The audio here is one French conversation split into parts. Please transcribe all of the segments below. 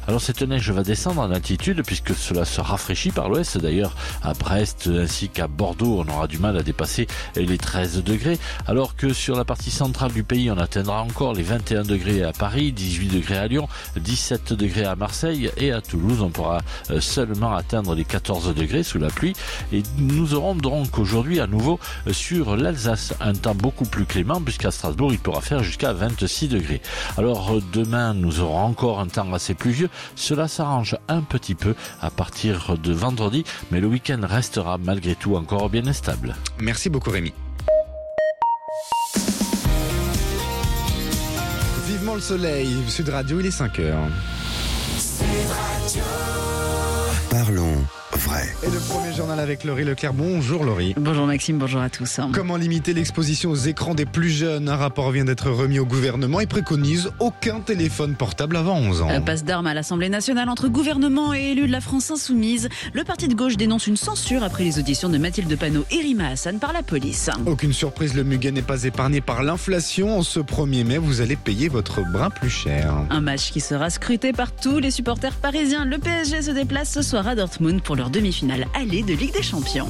Alors cette neige va descendre en altitude puisque cela se rafraîchit par l'ouest. D'ailleurs, à Brest ainsi qu'à Bordeaux, on aura du mal à dépasser les 13 degrés. Alors que sur la partie centrale du pays, on atteindra encore les 21 degrés à Paris, 18 degrés à Lyon, 17 degrés à Marseille et à Toulouse. On pourra seulement atteindre les 14 degrés sous la pluie. Et nous aurons donc aujourd'hui à nouveau sur l'Alsace un temps beaucoup plus clément puisqu'à Strasbourg, il pourra faire jusqu'à 26 degrés. Alors demain, nous aurons encore un temps assez pluvieux. Cela s'arrange un petit peu à partir de vendredi, mais le week-end restera malgré tout encore bien instable. Merci beaucoup Rémi. Vivement le soleil, Sud Radio, il est 5h. Parlons vrai. Et le premier journal avec Laurie Leclerc. Bonjour Laurie. Bonjour Maxime, bonjour à tous. Comment limiter l'exposition aux écrans des plus jeunes? Un rapport vient d'être remis au gouvernement et préconise aucun téléphone portable avant 11 ans. Passe d'armes à l'Assemblée nationale entre gouvernement et élus de la France insoumise. Le parti de gauche dénonce une censure après les auditions de Mathilde Panot et Rima Hassan par la police. Aucune surprise, le Muguet n'est pas épargné par l'inflation. En ce 1er mai, vous allez payer votre brin plus cher. Un match qui sera scruté par tous les supporters parisiens. Le PSG se déplace ce soir à Dortmund pour leur demi-finale aller de Ligue des Champions.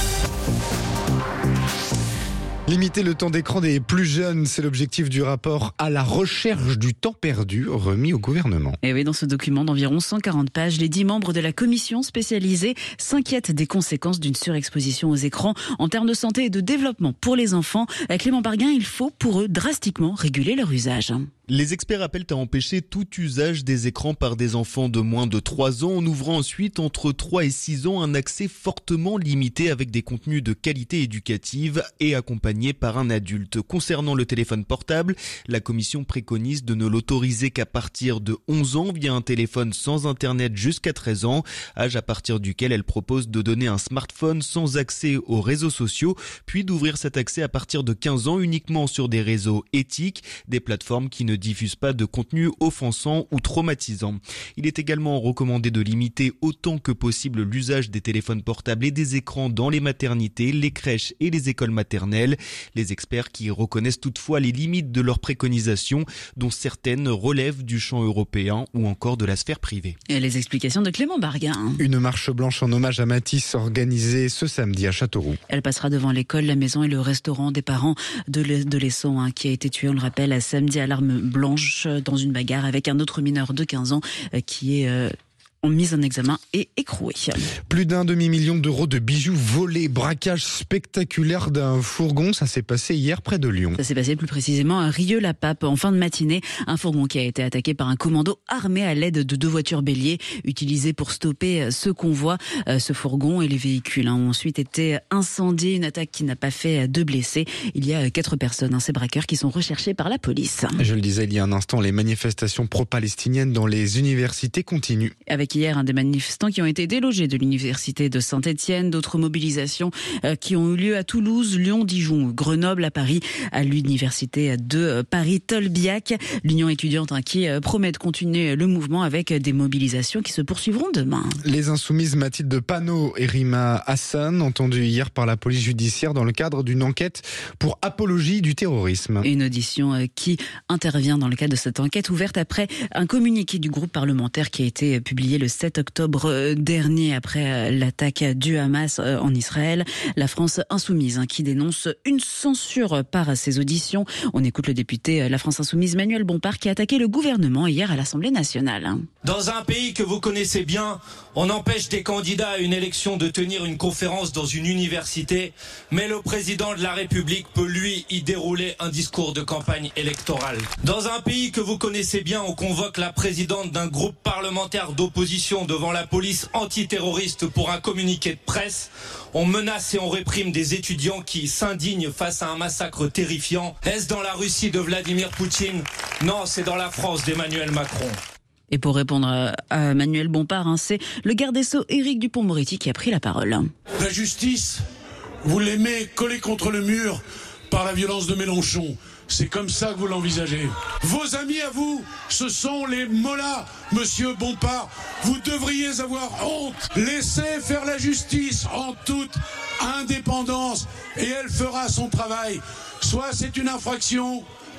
Limiter le temps d'écran des plus jeunes, c'est l'objectif du rapport à la recherche du temps perdu remis au gouvernement. Et oui, dans ce document d'environ 140 pages, les 10 membres de la commission spécialisée s'inquiètent des conséquences d'une surexposition aux écrans en termes de santé et de développement pour les enfants. Clément Barguin, il faut pour eux drastiquement réguler leur usage. Les experts appellent à empêcher tout usage des écrans par des enfants de moins de 3 ans en ouvrant ensuite entre 3 et 6 ans un accès fortement limité avec des contenus de qualité éducative et accompagné par un adulte. Concernant le téléphone portable, la commission préconise de ne l'autoriser qu'à partir de 11 ans via un téléphone sans internet jusqu'à 13 ans, âge à partir duquel elle propose de donner un smartphone sans accès aux réseaux sociaux, puis d'ouvrir cet accès à partir de 15 ans uniquement sur des réseaux éthiques, des plateformes qui ne diffusent pas de contenu offensant ou traumatisant. Il est également recommandé de limiter autant que possible l'usage des téléphones portables et des écrans dans les maternités, les crèches et les écoles maternelles. Les experts qui reconnaissent toutefois les limites de leurs préconisations, dont certaines relèvent du champ européen ou encore de la sphère privée. Et les explications de Clément Barguin. Une marche blanche en hommage à Matisse organisée ce samedi à Châteauroux. Elle passera devant l'école, la maison et le restaurant des parents de l'adolescent qui a été tué, on le rappelle, samedi à l'arme blanche dans une bagarre avec un autre mineur de 15 ans qui est en mise en examen et écroué. Plus d'un demi-million d'euros de bijoux volés, braquage spectaculaire d'un fourgon, ça s'est passé hier près de Lyon. Ça s'est passé plus précisément à Rieux-la-Pape en fin de matinée. Un fourgon qui a été attaqué par un commando armé à l'aide de 2 voitures béliers utilisées pour stopper ce convoi. Ce fourgon et les véhicules ont ensuite été incendiés. Une attaque qui n'a pas fait de blessés. Il y a 4 personnes, ces braqueurs, qui sont recherchés par la police. Je le disais il y a un instant, les manifestations pro-palestiniennes dans les universités continuent. Avec hier des manifestants qui ont été délogés de l'université de Saint-Étienne, d'autres mobilisations qui ont eu lieu à Toulouse, Lyon, Dijon, Grenoble, à Paris, à l'université de Paris-Tolbiac. L'Union étudiante qui promet de continuer le mouvement avec des mobilisations qui se poursuivront demain. Les insoumises Mathilde Panot et Rima Hassan, entendues hier par la police judiciaire dans le cadre d'une enquête pour apologie du terrorisme. Une audition qui intervient dans le cadre de cette enquête ouverte après un communiqué du groupe parlementaire qui a été publié le 7 octobre dernier après l'attaque du Hamas en Israël. La France insoumise qui dénonce une censure par ses auditions. On écoute le député La France insoumise Manuel Bompard qui a attaqué le gouvernement hier à l'Assemblée nationale. Dans un pays que vous connaissez bien, on empêche des candidats à une élection de tenir une conférence dans une université, mais le président de la République peut lui y dérouler un discours de campagne électorale. Dans un pays que vous connaissez bien, on convoque la présidente d'un groupe parlementaire d'opposition devant la police antiterroriste pour un communiqué de presse. On menace et on réprime des étudiants qui s'indignent face à un massacre terrifiant. Est-ce dans la Russie de Vladimir Poutine? Non, c'est dans la France d'Emmanuel Macron. Et pour répondre à Manuel Bompard, c'est le garde des Sceaux Éric Dupond-Moretti qui a pris la parole. La justice, vous l'aimez collée contre le mur par la violence de Mélenchon. C'est comme ça que vous l'envisagez. Vos amis à vous, ce sont les mollahs, monsieur Bompard. Vous devriez avoir honte. Laissez faire la justice en toute indépendance et elle fera son travail. Soit c'est une infraction,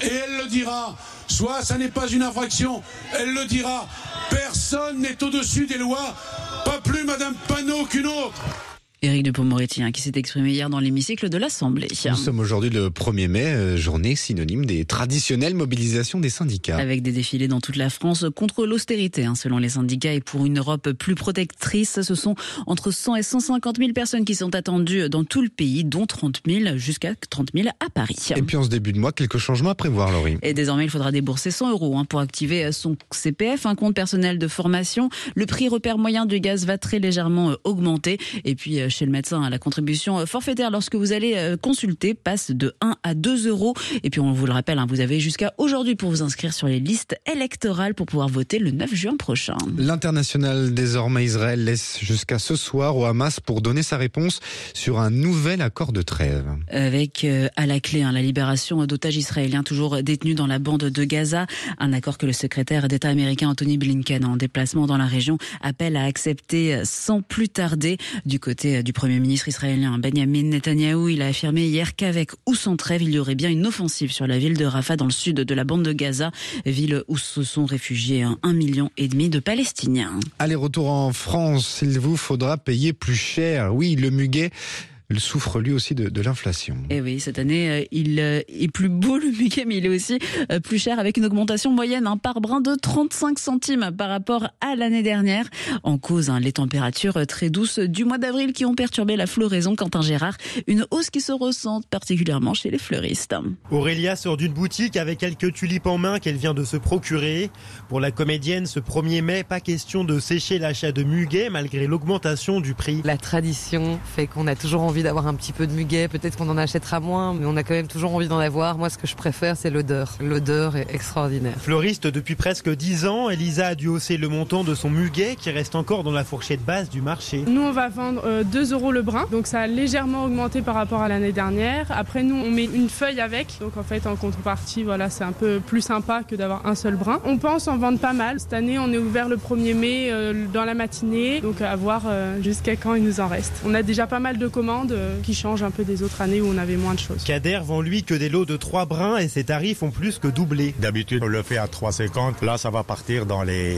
et elle le dira. Soit ça n'est pas une infraction, elle le dira. Personne n'est au-dessus des lois, pas plus Madame Panot qu'une autre. Éric Dupond-Moretti qui s'est exprimé hier dans l'hémicycle de l'Assemblée. Nous sommes aujourd'hui le 1er mai, journée synonyme des traditionnelles mobilisations des syndicats. Avec des défilés dans toute la France contre l'austérité, selon les syndicats, et pour une Europe plus protectrice. Ce sont entre 100 et 150 000 personnes qui sont attendues dans tout le pays, dont 30 000 jusqu'à 30 000 à Paris. Et puis en ce début de mois, quelques changements à prévoir, Laurie. Et désormais, il faudra débourser 100 € pour activer son CPF, un compte personnel de formation. Le prix repère moyen du gaz va très légèrement augmenter. Et puis chez le médecin, la contribution forfaitaire lorsque vous allez consulter passe de 1 à 2 €. Et puis on vous le rappelle, vous avez jusqu'à aujourd'hui pour vous inscrire sur les listes électorales pour pouvoir voter le 9 juin prochain. L'international, désormais Israël, laisse jusqu'à ce soir au Hamas pour donner sa réponse sur un nouvel accord de trêve. Avec à la clé la libération d'otages israéliens toujours détenus dans la bande de Gaza. Un accord que le secrétaire d'État américain Anthony Blinken, en déplacement dans la région, appelle à accepter sans plus tarder. Du côté du Premier ministre israélien Benjamin Netanyahou, il a affirmé hier qu'avec ou sans trêve, il y aurait bien une offensive sur la ville de Rafah dans le sud de la bande de Gaza, ville où se sont réfugiés 1,5 million de Palestiniens. Allez-retour en France, il vous faudra payer plus cher. Oui, le muguet souffre lui aussi de l'inflation. Et oui, cette année, il est plus beau le muguet, mais il est aussi plus cher, avec une augmentation moyenne par brin de 35 centimes par rapport à l'année dernière. En cause, les températures très douces du mois d'avril qui ont perturbé la floraison. Quentin Gérard, une hausse qui se ressent particulièrement chez les fleuristes. Aurélia sort d'une boutique avec quelques tulipes en main qu'elle vient de se procurer. Pour la comédienne, ce 1er mai, pas question de sécher l'achat de muguet malgré l'augmentation du prix. La tradition fait qu'on a toujours envie d'avoir un petit peu de muguet, peut-être qu'on en achètera moins, mais on a quand même toujours envie d'en avoir. Moi, ce que je préfère, c'est l'odeur. L'odeur est extraordinaire. Fleuriste depuis presque 10 ans, Elisa a dû hausser le montant de son muguet qui reste encore dans la fourchette basse du marché. Nous, on va vendre 2 € le brin, donc ça a légèrement augmenté par rapport à l'année dernière. Après, nous, on met une feuille avec, donc en fait, en contrepartie, voilà, c'est un peu plus sympa que d'avoir un seul brin. On pense en vendre pas mal. Cette année, on est ouvert le 1er mai dans la matinée, donc à voir jusqu'à quand il nous en reste. On a déjà pas mal de commandes qui change un peu des autres années où on avait moins de choses. Kader vend lui que des lots de 3 brins et ses tarifs ont plus que doublé. D'habitude, on le fait à 3,50. Là, ça va partir dans les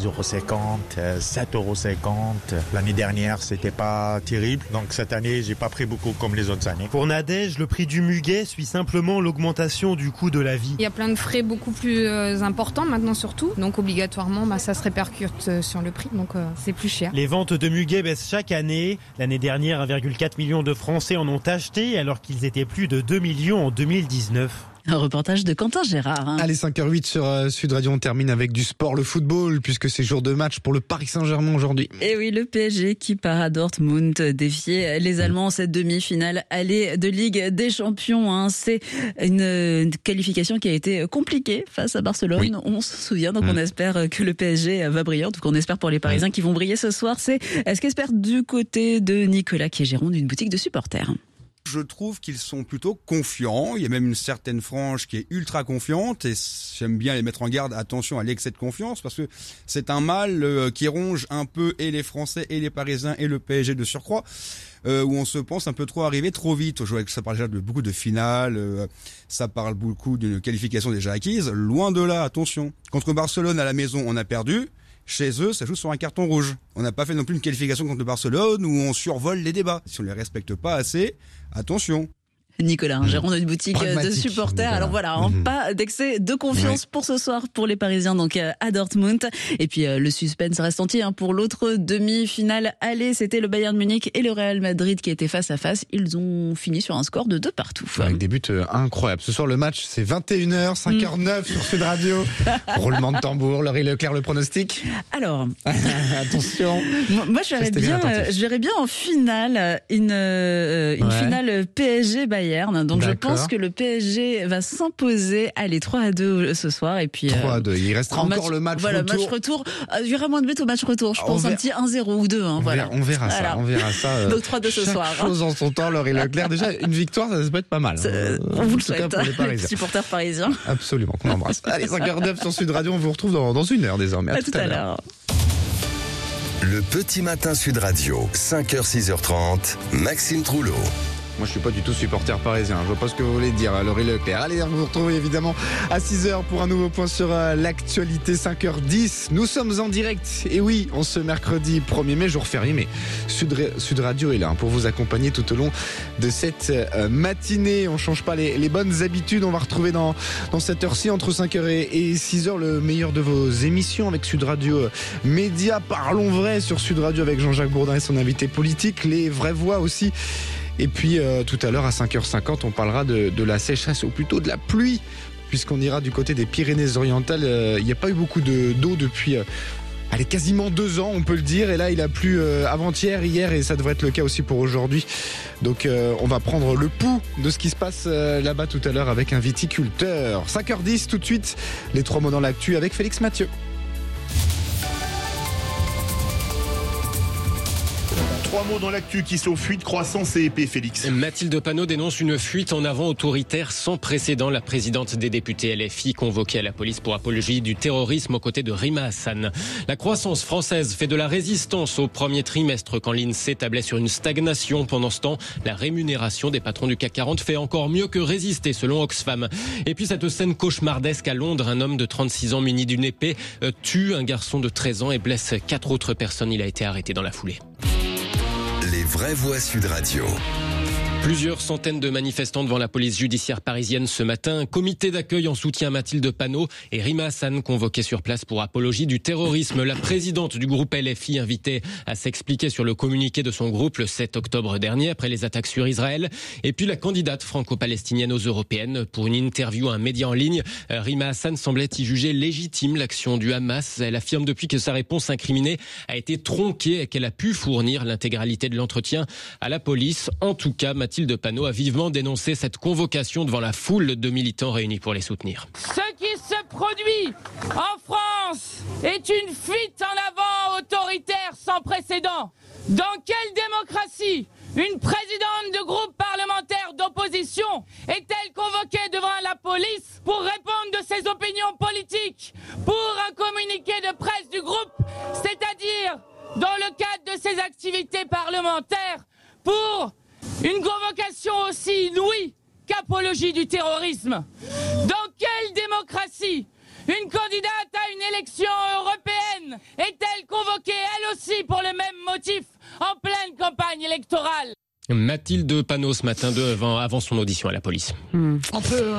6,50 €, 7,50 €. L'année dernière, c'était pas terrible. Donc cette année, j'ai pas pris beaucoup comme les autres années. Pour Nadège, le prix du muguet suit simplement l'augmentation du coût de la vie. Il y a plein de frais beaucoup plus importants maintenant surtout. Donc obligatoirement, ça se répercute sur le prix. Donc c'est plus cher. Les ventes de muguet baissent chaque année. L'année dernière, 1,4 million de Français en ont acheté alors qu'ils étaient plus de 2 millions en 2019. Un reportage de Quentin Gérard. Allez, 5h08 sur Sud Radio, on termine avec du sport, le football, puisque c'est jour de match pour le Paris Saint-Germain aujourd'hui. Et oui, le PSG qui part à Dortmund défier les Allemands en cette demi-finale aller de Ligue des Champions. C'est une qualification qui a été compliquée face à Barcelone. Oui. On se souvient, donc on espère que le PSG va briller. En tout cas, on espère pour les Parisiens qui vont briller ce soir. C'est ce qu'espère du côté de Nicolas, qui est gérant d'une boutique de supporters. Je trouve qu'ils sont plutôt confiants. Il y a même une certaine frange qui est ultra confiante et j'aime bien les mettre en garde. Attention à l'excès de confiance parce que c'est un mal qui ronge un peu et les Français et les Parisiens et le PSG de surcroît. Où on se pense un peu trop arrivé trop vite. Ça parle déjà de beaucoup de finales, ça parle beaucoup d'une qualification déjà acquise. Loin de là, attention. Contre Barcelone à la maison, on a perdu. Chez eux, ça joue sur un carton rouge. On n'a pas fait non plus une qualification contre le Barcelone où on survole les débats. Si on les respecte pas assez, attention. Nicolas, gérant d'une boutique de supporters. Alors voilà, pas d'excès de confiance pour ce soir pour les Parisiens, donc à Dortmund. Et puis le suspense reste entier pour l'autre demi-finale aller. C'était le Bayern Munich et le Real Madrid qui étaient face à face. Ils ont fini sur un score de 2 partout. Avec des buts incroyables. Ce soir, le match, c'est 21h, 5h09 sur Sud Radio. Roulement de tambour. Laurie Leclerc, le pronostic. Alors, attention. Moi, je verrais bien en finale une finale PSG-Bayern. Donc je pense que le PSG va s'imposer 3-2 ce soir et puis 3-2. Il restera encore le match retour. Match retour. Il y aura moins de buts au match retour. Je pense un petit 1-0 ou 2. On verra ça. Donc 3-2 ce soir. Chaque chose en son temps. Laurie Leclerc. Déjà une victoire, ça peut être pas mal. On vous le souhaite. Les supporters parisiens. Absolument. Qu'on embrasse. Allez, 5h09 sur Sud Radio. On vous retrouve dans une heure désormais. À tout à l'heure. Le petit matin Sud Radio, 5h, 6h30, Maxime Trouleau. Moi, je suis pas du tout supporter parisien. Je vois pas ce que vous voulez dire, Laurie Leclerc. Allez, on vous retrouve évidemment à 6h pour un nouveau point sur l'actualité, 5h10. Nous sommes en direct. Et oui, on ce mercredi 1er mai, jour férié, mais Sud Radio est là pour vous accompagner tout au long de cette matinée. On change pas les bonnes habitudes. On va retrouver dans cette heure-ci, entre 5h et 6h, le meilleur de vos émissions avec Sud Radio Média. Parlons vrai sur Sud Radio avec Jean-Jacques Bourdin et son invité politique. Les vraies voix aussi. Et puis tout à l'heure à 5h50, on parlera de la sécheresse, ou plutôt de la pluie, puisqu'on ira du côté des Pyrénées-Orientales. Il n'y a pas eu beaucoup d'eau depuis quasiment 2 ans, on peut le dire. Et là, il a plu avant-hier, hier, et ça devrait être le cas aussi pour aujourd'hui. Donc on va prendre le pouls de ce qui se passe là-bas tout à l'heure avec un viticulteur. 5h10 tout de suite, les 3 mots dans l'actu avec Félix Mathieu. 3 mots dans l'actu qui sont fuite, croissance et épée, Félix. Mathilde Panot dénonce une fuite en avant autoritaire sans précédent. La présidente des députés LFI convoquée à la police pour apologie du terrorisme aux côtés de Rima Hassan. La croissance française fait de la résistance au premier trimestre quand l'INSEE tablait sur une stagnation. Pendant ce temps, la rémunération des patrons du CAC 40 fait encore mieux que résister selon Oxfam. Et puis cette scène cauchemardesque à Londres, un homme de 36 ans muni d'une épée tue un garçon de 13 ans et blesse 4 autres personnes. Il a été arrêté dans la foulée. Les vraies voix Sud Radio. Plusieurs centaines de manifestants devant la police judiciaire parisienne ce matin. Un comité d'accueil en soutien à Mathilde Panot et Rima Hassan convoqués sur place pour apologie du terrorisme. La présidente du groupe LFI invitée à s'expliquer sur le communiqué de son groupe le 7 octobre dernier après les attaques sur Israël. Et puis la candidate franco-palestinienne aux européennes pour une interview à un média en ligne. Rima Hassan semblait y juger légitime l'action du Hamas. Elle affirme depuis que sa réponse incriminée a été tronquée et qu'elle a pu fournir l'intégralité de l'entretien à la police. En tout cas, Mathilde Panot a vivement dénoncé cette convocation devant la foule de militants réunis pour les soutenir. Ce qui se produit en France est une fuite en avant autoritaire sans précédent. Dans quelle démocratie une présidente de groupe parlementaire d'opposition est-elle convoquée devant la police pour répondre de ses opinions politiques, pour un communiqué de presse du groupe, c'est-à-dire dans le cadre de ses activités parlementaires, pour une convocation aussi inouïe qu'apologie du terrorisme? Dans quelle démocratie une candidate à une élection européenne est-elle convoquée elle aussi pour le même motif en pleine campagne électorale? Mathilde Panot ce matin avant son audition à la police. On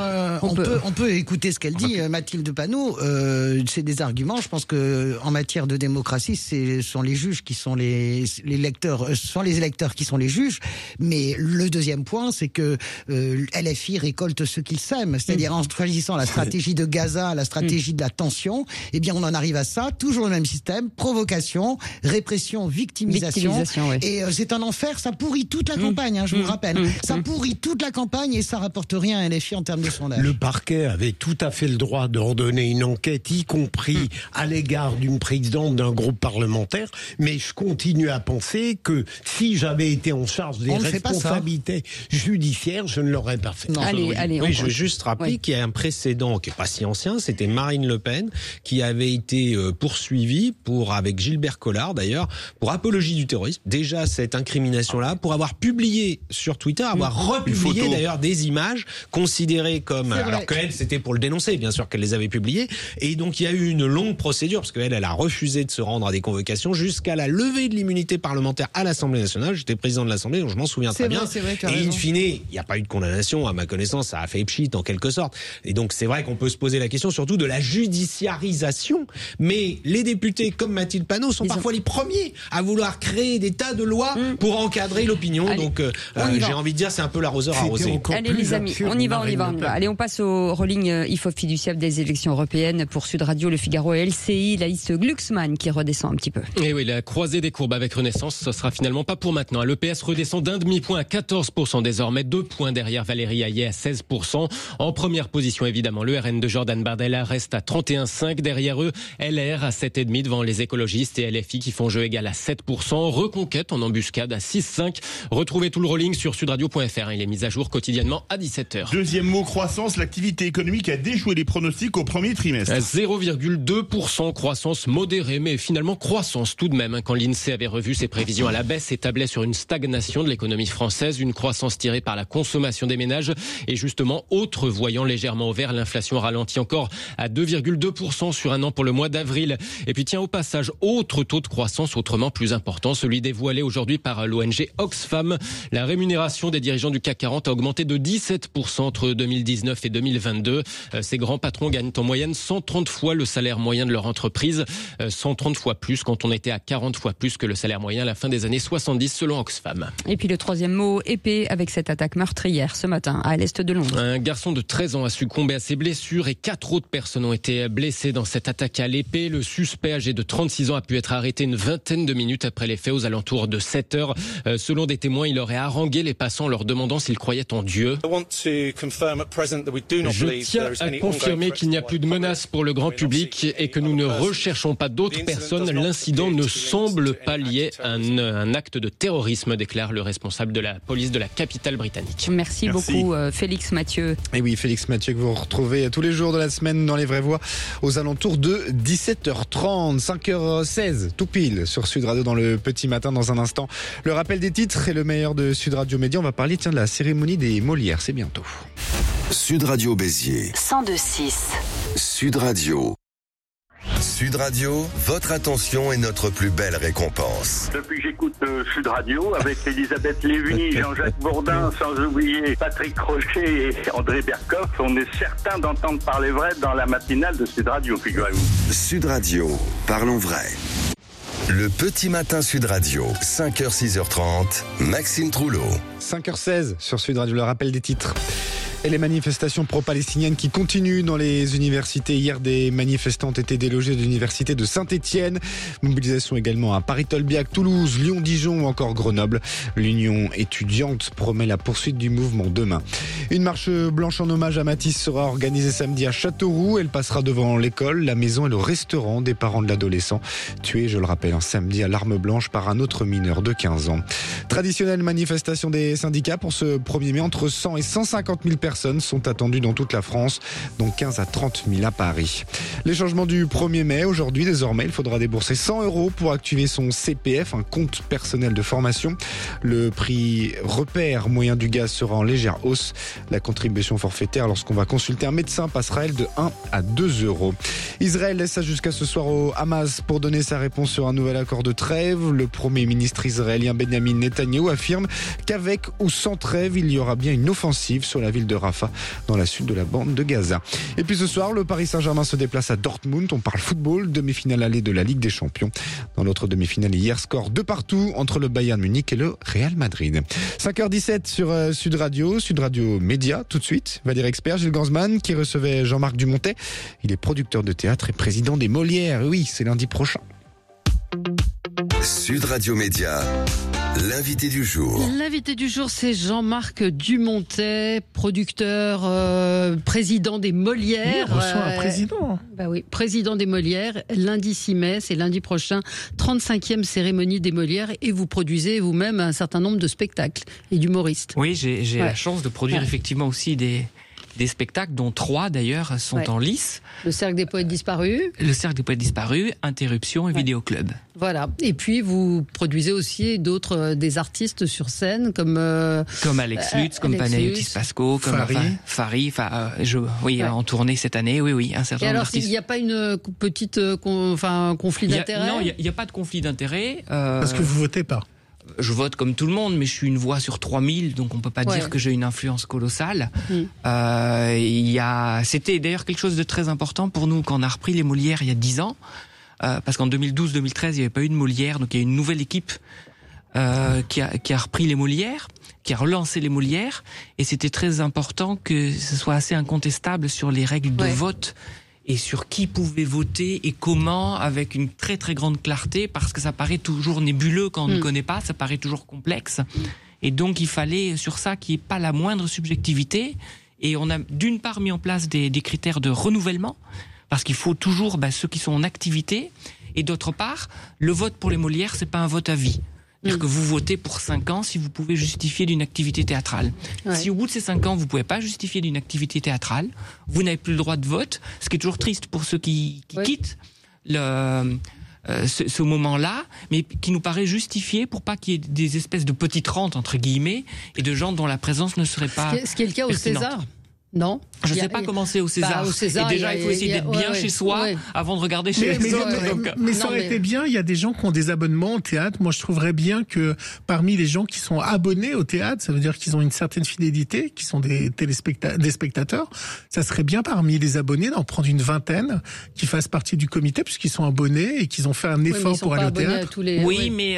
peut écouter ce qu'elle dit, Mathilde Panot. C'est des arguments. Je pense que en matière de démocratie, ce sont les juges qui sont les électeurs, ce sont les électeurs qui sont les juges. Mais le deuxième point, c'est que LFI récolte ce qu'ils sèment, c'est-à-dire en choisissant la stratégie de Gaza, la stratégie de la tension. Eh bien, on en arrive à ça. Toujours le même système: provocation, répression, victimisation. Ouais. Et c'est un enfer. Ça pourrit toute la campagne, je vous rappelle. Ça pourrit toute la campagne et ça rapporte rien à LFI en termes de sondage. Le parquet avait tout à fait le droit d'ordonner une enquête, y compris à l'égard d'une présidente d'un groupe parlementaire, mais je continue à penser que si j'avais été en charge des responsabilités judiciaires, je ne l'aurais pas fait. Non, je veux juste rappeler qu'il y a un précédent qui n'est pas si ancien, c'était Marine Le Pen qui avait été poursuivie avec Gilbert Collard d'ailleurs, pour apologie du terrorisme. Déjà cette incrimination-là, pour avoir publié sur Twitter, avoir republié d'ailleurs des images considérées comme... Alors qu'elle, c'était pour le dénoncer, bien sûr qu'elle les avait publiées. Et donc il y a eu une longue procédure, parce qu'elle a refusé de se rendre à des convocations jusqu'à la levée de l'immunité parlementaire à l'Assemblée nationale. J'étais président de l'Assemblée, donc je m'en souviens très bien. Et in fine, il n'y a pas eu de condamnation, à ma connaissance, ça a fait pchit en quelque sorte. Et donc c'est vrai qu'on peut se poser la question surtout de la judiciarisation. Mais les députés comme Mathilde Panot sont parfois les premiers à vouloir créer des tas de lois pour encadrer l'opinion. Donc j'ai envie de dire, c'est un peu l'arroseur arrosé. Allez les amis, on y va. Allez, on passe au rolling IFOP fiduciable des élections européennes pour Sud Radio, Le Figaro et LCI. La liste Glucksmann qui redescend un petit peu. Et oui, la croisée des courbes avec Renaissance, ce sera finalement pas pour maintenant. Le PS redescend d'un demi-point à 14% désormais, 2 points derrière Valérie Hayet à 16%. En première position, évidemment, le RN de Jordan Bardella reste à 31,5%. Derrière eux, LR à 7,5% devant les écologistes et LFI qui font jeu égal à 7%. Reconquête en embuscade à 6,5%. Retrouvez tout le rolling sur sudradio.fr. Il est mis à jour quotidiennement à 17h. Deuxième mot, croissance. L'activité économique a déjoué les pronostics au premier trimestre. 0,2% croissance modérée, mais finalement croissance tout de même. Quand l'INSEE avait revu ses prévisions à la baisse et tablait sur une stagnation de l'économie française, une croissance tirée par la consommation des ménages et justement autre voyant légèrement au vert, l'inflation ralentit encore à 2,2% sur un an pour le mois d'avril. Et puis tiens, au passage, autre taux de croissance autrement plus important, celui dévoilé aujourd'hui par l'ONG Oxfam. La rémunération des dirigeants du CAC 40 a augmenté de 17% entre 2019 et 2022. Ces grands patrons gagnent en moyenne 130 fois le salaire moyen de leur entreprise, 130 fois plus quand on était à 40 fois plus que le salaire moyen à la fin des années 70 selon Oxfam. Et puis le troisième mot, épée, avec cette attaque meurtrière ce matin à l'est de Londres. Un garçon de 13 ans a succombé à ses blessures et 4 autres personnes ont été blessées dans cette attaque à l'épée. Le suspect âgé de 36 ans a pu être arrêté une vingtaine de minutes après les faits aux alentours de 7 heures. Selon des témoins, il aurait harangué les passants en leur demandant s'ils croyaient en Dieu. Je tiens à confirmer qu'il n'y a plus de menace pour le grand public et que nous ne recherchons pas d'autres personnes. L'incident ne semble pas lié à un acte de terrorisme, déclare le responsable de la police de la capitale britannique. Merci beaucoup Félix Mathieu. Et oui, Félix Mathieu que vous retrouvez tous les jours de la semaine dans Les Vraies Voix aux alentours de 17h30, 5h16, tout pile sur Sud Radio dans le petit matin. Dans un instant, le rappel des titres et le meilleur de Sud Radio Média. On va parler de la cérémonie des Molières, c'est bientôt. Sud Radio Béziers 102.6. Sud Radio. Sud Radio, votre attention est notre plus belle récompense. Depuis que j'écoute Sud Radio, avec Elisabeth Lévy, Jean-Jacques Bourdin, sans oublier Patrick Crochet et André Berkoff, on est certain d'entendre parler vrai dans la matinale de Sud Radio, figurez-vous. Sud Radio, parlons vrai. Le petit matin Sud Radio, 5h, 6h30, Maxime Troulot. 5h16 sur Sud Radio, le rappel des titres. Et les manifestations pro-palestiniennes qui continuent dans les universités. Hier, des manifestants ont été délogés de l'université de Saint-Étienne. Mobilisation également à Paris-Tolbiac, Toulouse, Lyon, Dijon ou encore Grenoble. L'Union étudiante promet la poursuite du mouvement demain. Une marche blanche en hommage à Matisse sera organisée samedi à Châteauroux. Elle passera devant l'école, la maison et le restaurant des parents de l'adolescent. Tué, je le rappelle, un samedi à l'arme blanche par un autre mineur de 15 ans. Traditionnelle manifestation des syndicats pour ce 1er mai. Entre 100 et 150 000 personnes sont attendues dans toute la France, dont 15 à 30 000 à Paris. Les changements du 1er mai, aujourd'hui, désormais, il faudra débourser 100 € pour activer son CPF, un compte personnel de formation. Le prix repère moyen du gaz sera en légère hausse. La contribution forfaitaire, lorsqu'on va consulter un médecin, passera, elle, de 1 à 2 €. Israël laisse ça jusqu'à ce soir au Hamas pour donner sa réponse sur un nouvel accord de trêve. Le Premier ministre israélien Benjamin Netanyahou affirme qu'avec ou sans trêve, il y aura bien une offensive sur la ville de Rafah, dans la sud de la bande de Gaza. Et puis ce soir, le Paris Saint-Germain se déplace à Dortmund. On parle football, demi-finale allée de la Ligue des Champions. Dans l'autre demi-finale hier, score 2-2 entre le Bayern Munich et le Real Madrid. 5h17 sur Sud Radio Média. Tout de suite, va dire expert, Gilles Gansman, qui recevait Jean-Marc Dumontet. Il est producteur de théâtre et président des Molières. Oui, c'est lundi prochain. Sud Radio Média, l'invité du jour. L'invité du jour, c'est Jean-Marc Dumontet, producteur, président des Molières. Oui, on reçoit un président. Bah oui, président des Molières. Lundi 6 mai, c'est lundi prochain, 35e cérémonie des Molières. Et vous produisez vous-même un certain nombre de spectacles et d'humoristes. Oui, j'ai la chance de produire effectivement aussi des spectacles, dont 3 d'ailleurs sont en lice. Le Cercle des Poètes Disparus. Le Cercle des Poètes Disparus, Interruption et Vidéoclub. Voilà. Et puis vous produisez aussi des artistes sur scène comme Alex Lutz, comme Panayotis Pasco, comme Fari. En tournée cette année. Oui, un certain nombre d'artistes. Il n'y a pas une petite conflit d'intérêt. Non, il n'y a pas de conflit d'intérêt. Parce que vous votez pas. Je vote comme tout le monde, mais je suis une voix sur 3000, donc on peut pas dire que j'ai une influence colossale. C'était d'ailleurs quelque chose de très important pour nous quand on a repris les Molières il y a 10 ans, parce qu'en 2012-2013, il n'y avait pas eu de Molières, donc il y a une nouvelle équipe qui a repris les Molières, qui a relancé les Molières, et c'était très important que ce soit assez incontestable sur les règles de vote et sur qui pouvait voter et comment, avec une très très grande clarté, parce que ça paraît toujours nébuleux quand on ne connaît pas, ça paraît toujours complexe. Et donc il fallait sur ça qu'il n'y ait pas la moindre subjectivité. Et on a d'une part mis en place des critères de renouvellement, parce qu'il faut toujours ceux qui sont en activité, et d'autre part, le vote pour les Molières, c'est pas un vote à vie. C'est-à-dire que vous votez pour 5 ans si vous pouvez justifier d'une activité théâtrale. Ouais. Si au bout de ces 5 ans, vous ne pouvez pas justifier d'une activité théâtrale, vous n'avez plus le droit de vote, ce qui est toujours triste pour ceux qui quittent ce moment-là, mais qui nous paraît justifié pour pas qu'il y ait des espèces de petites rentes, entre guillemets, et de gens dont la présence ne serait pas ce qui est le cas pertinente. Au César. Non. Je ne sais pas comment c'est au César. Au César. Et déjà, il faut essayer d'être bien chez soi avant de regarder chez les autres. Mais ça aurait été bien. Il y a des gens qui ont des abonnements au théâtre. Moi, je trouverais bien que parmi les gens qui sont abonnés au théâtre, ça veut dire qu'ils ont une certaine fidélité, qui sont des spectateurs. Ça serait bien parmi les abonnés d'en prendre une vingtaine qui fassent partie du comité puisqu'ils sont abonnés et qu'ils ont fait un effort pour aller au théâtre. Mais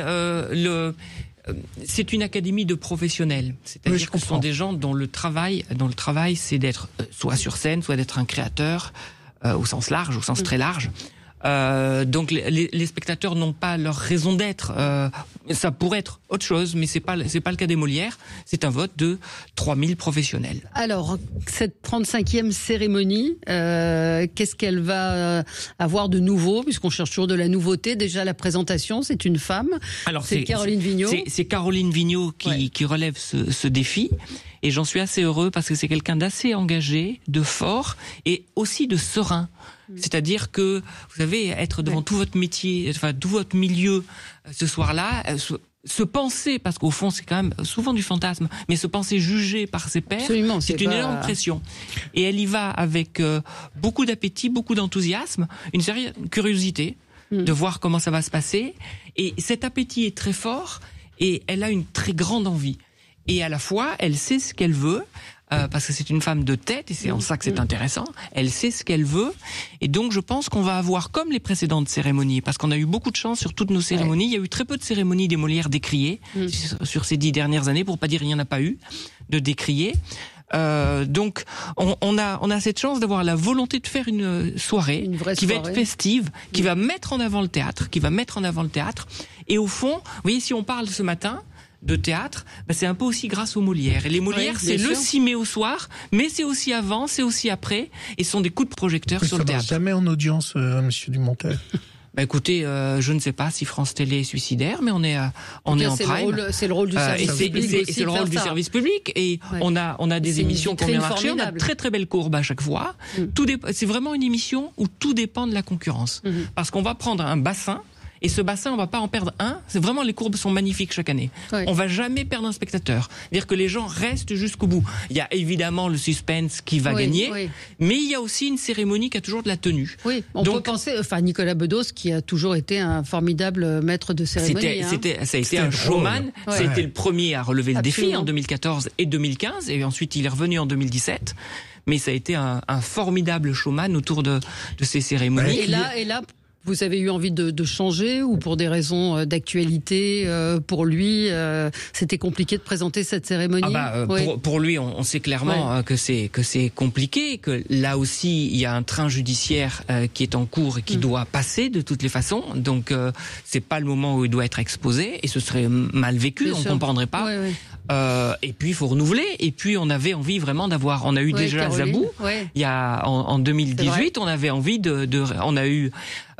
c'est une académie de professionnels. C'est-à-dire que ce sont des gens dont le travail c'est d'être soit sur scène, soit d'être un créateur, au sens large, au sens très large. Donc les spectateurs n'ont pas leur raison d'être. Ça pourrait être autre chose, mais c'est pas le cas des Molières. C'est un vote de 3000 professionnels. Alors, cette 35e cérémonie, qu'est-ce qu'elle va avoir de nouveau, puisqu'on cherche toujours de la nouveauté. Déjà, la présentation, c'est une femme. Alors, c'est Caroline Vigneault. C'est Caroline Vigneault qui relève ce défi. Et j'en suis assez heureux parce que c'est quelqu'un d'assez engagé, de fort et aussi de serein. C'est-à-dire que, vous savez, être devant tout votre métier, enfin tout votre milieu ce soir-là, se penser, parce qu'au fond c'est quand même souvent du fantasme, mais se penser jugé par ses pairs, c'est une énorme pression. Et elle y va avec beaucoup d'appétit, beaucoup d'enthousiasme, une certaine curiosité de voir comment ça va se passer. Et cet appétit est très fort et elle a une très grande envie. Et à la fois, elle sait ce qu'elle veut, parce que c'est une femme de tête, et c'est en ça que c'est intéressant. Elle sait ce qu'elle veut, et donc je pense qu'on va avoir, comme les précédentes cérémonies, parce qu'on a eu beaucoup de chance sur toutes nos cérémonies, il y a eu très peu de cérémonies des Molières décriées sur ces 10 dernières années, pour pas dire il n'y en a pas eu de décriées. Donc on a cette chance d'avoir la volonté de faire une soirée qui va être festive, qui va mettre en avant le théâtre, et au fond, vous voyez, si on parle ce matin de théâtre, c'est un peu aussi grâce aux Molières. Et les Molières, c'est le 6 mai au soir, mais c'est aussi avant, c'est aussi après, et ce sont des coups de projecteur sur le théâtre. Ça ne jamais en audience, Monsieur Dumontel. Écoutez, je ne sais pas si France Télé est suicidaire, mais on est en prime. C'est le rôle du service public. Et c'est le rôle du service public. Et on a des émissions qui ont bien marché. On a de très très belles courbes à chaque fois. C'est vraiment une émission où tout dépend de la concurrence. Parce qu'on va prendre un bassin. Et ce bassin, on va pas en perdre un. C'est vraiment, les courbes sont magnifiques chaque année. On va jamais perdre un spectateur. C'est-à-dire que les gens restent jusqu'au bout. Il y a évidemment le suspense qui va gagner, mais il y a aussi une cérémonie qui a toujours de la tenue. Oui, on peut penser, Nicolas Bedos, qui a toujours été un formidable maître de cérémonie. Ça a été un showman. Ça a été le premier à relever le défi en 2014 et 2015, et ensuite il est revenu en 2017. Mais ça a été un formidable showman autour de ces cérémonies. Et là, vous avez eu envie de changer, ou pour des raisons d'actualité, pour lui, c'était compliqué de présenter cette cérémonie? Pour lui, on sait clairement que c'est compliqué, que là aussi il y a un train judiciaire qui est en cours et qui doit passer de toutes les façons. Donc c'est pas le moment où il doit être exposé, et ce serait mal vécu, on comprendrait pas. Et puis il faut renouveler, et puis on avait envie vraiment d'avoir, on a eu déjà Zabou, il y a en 2018, on avait envie on a eu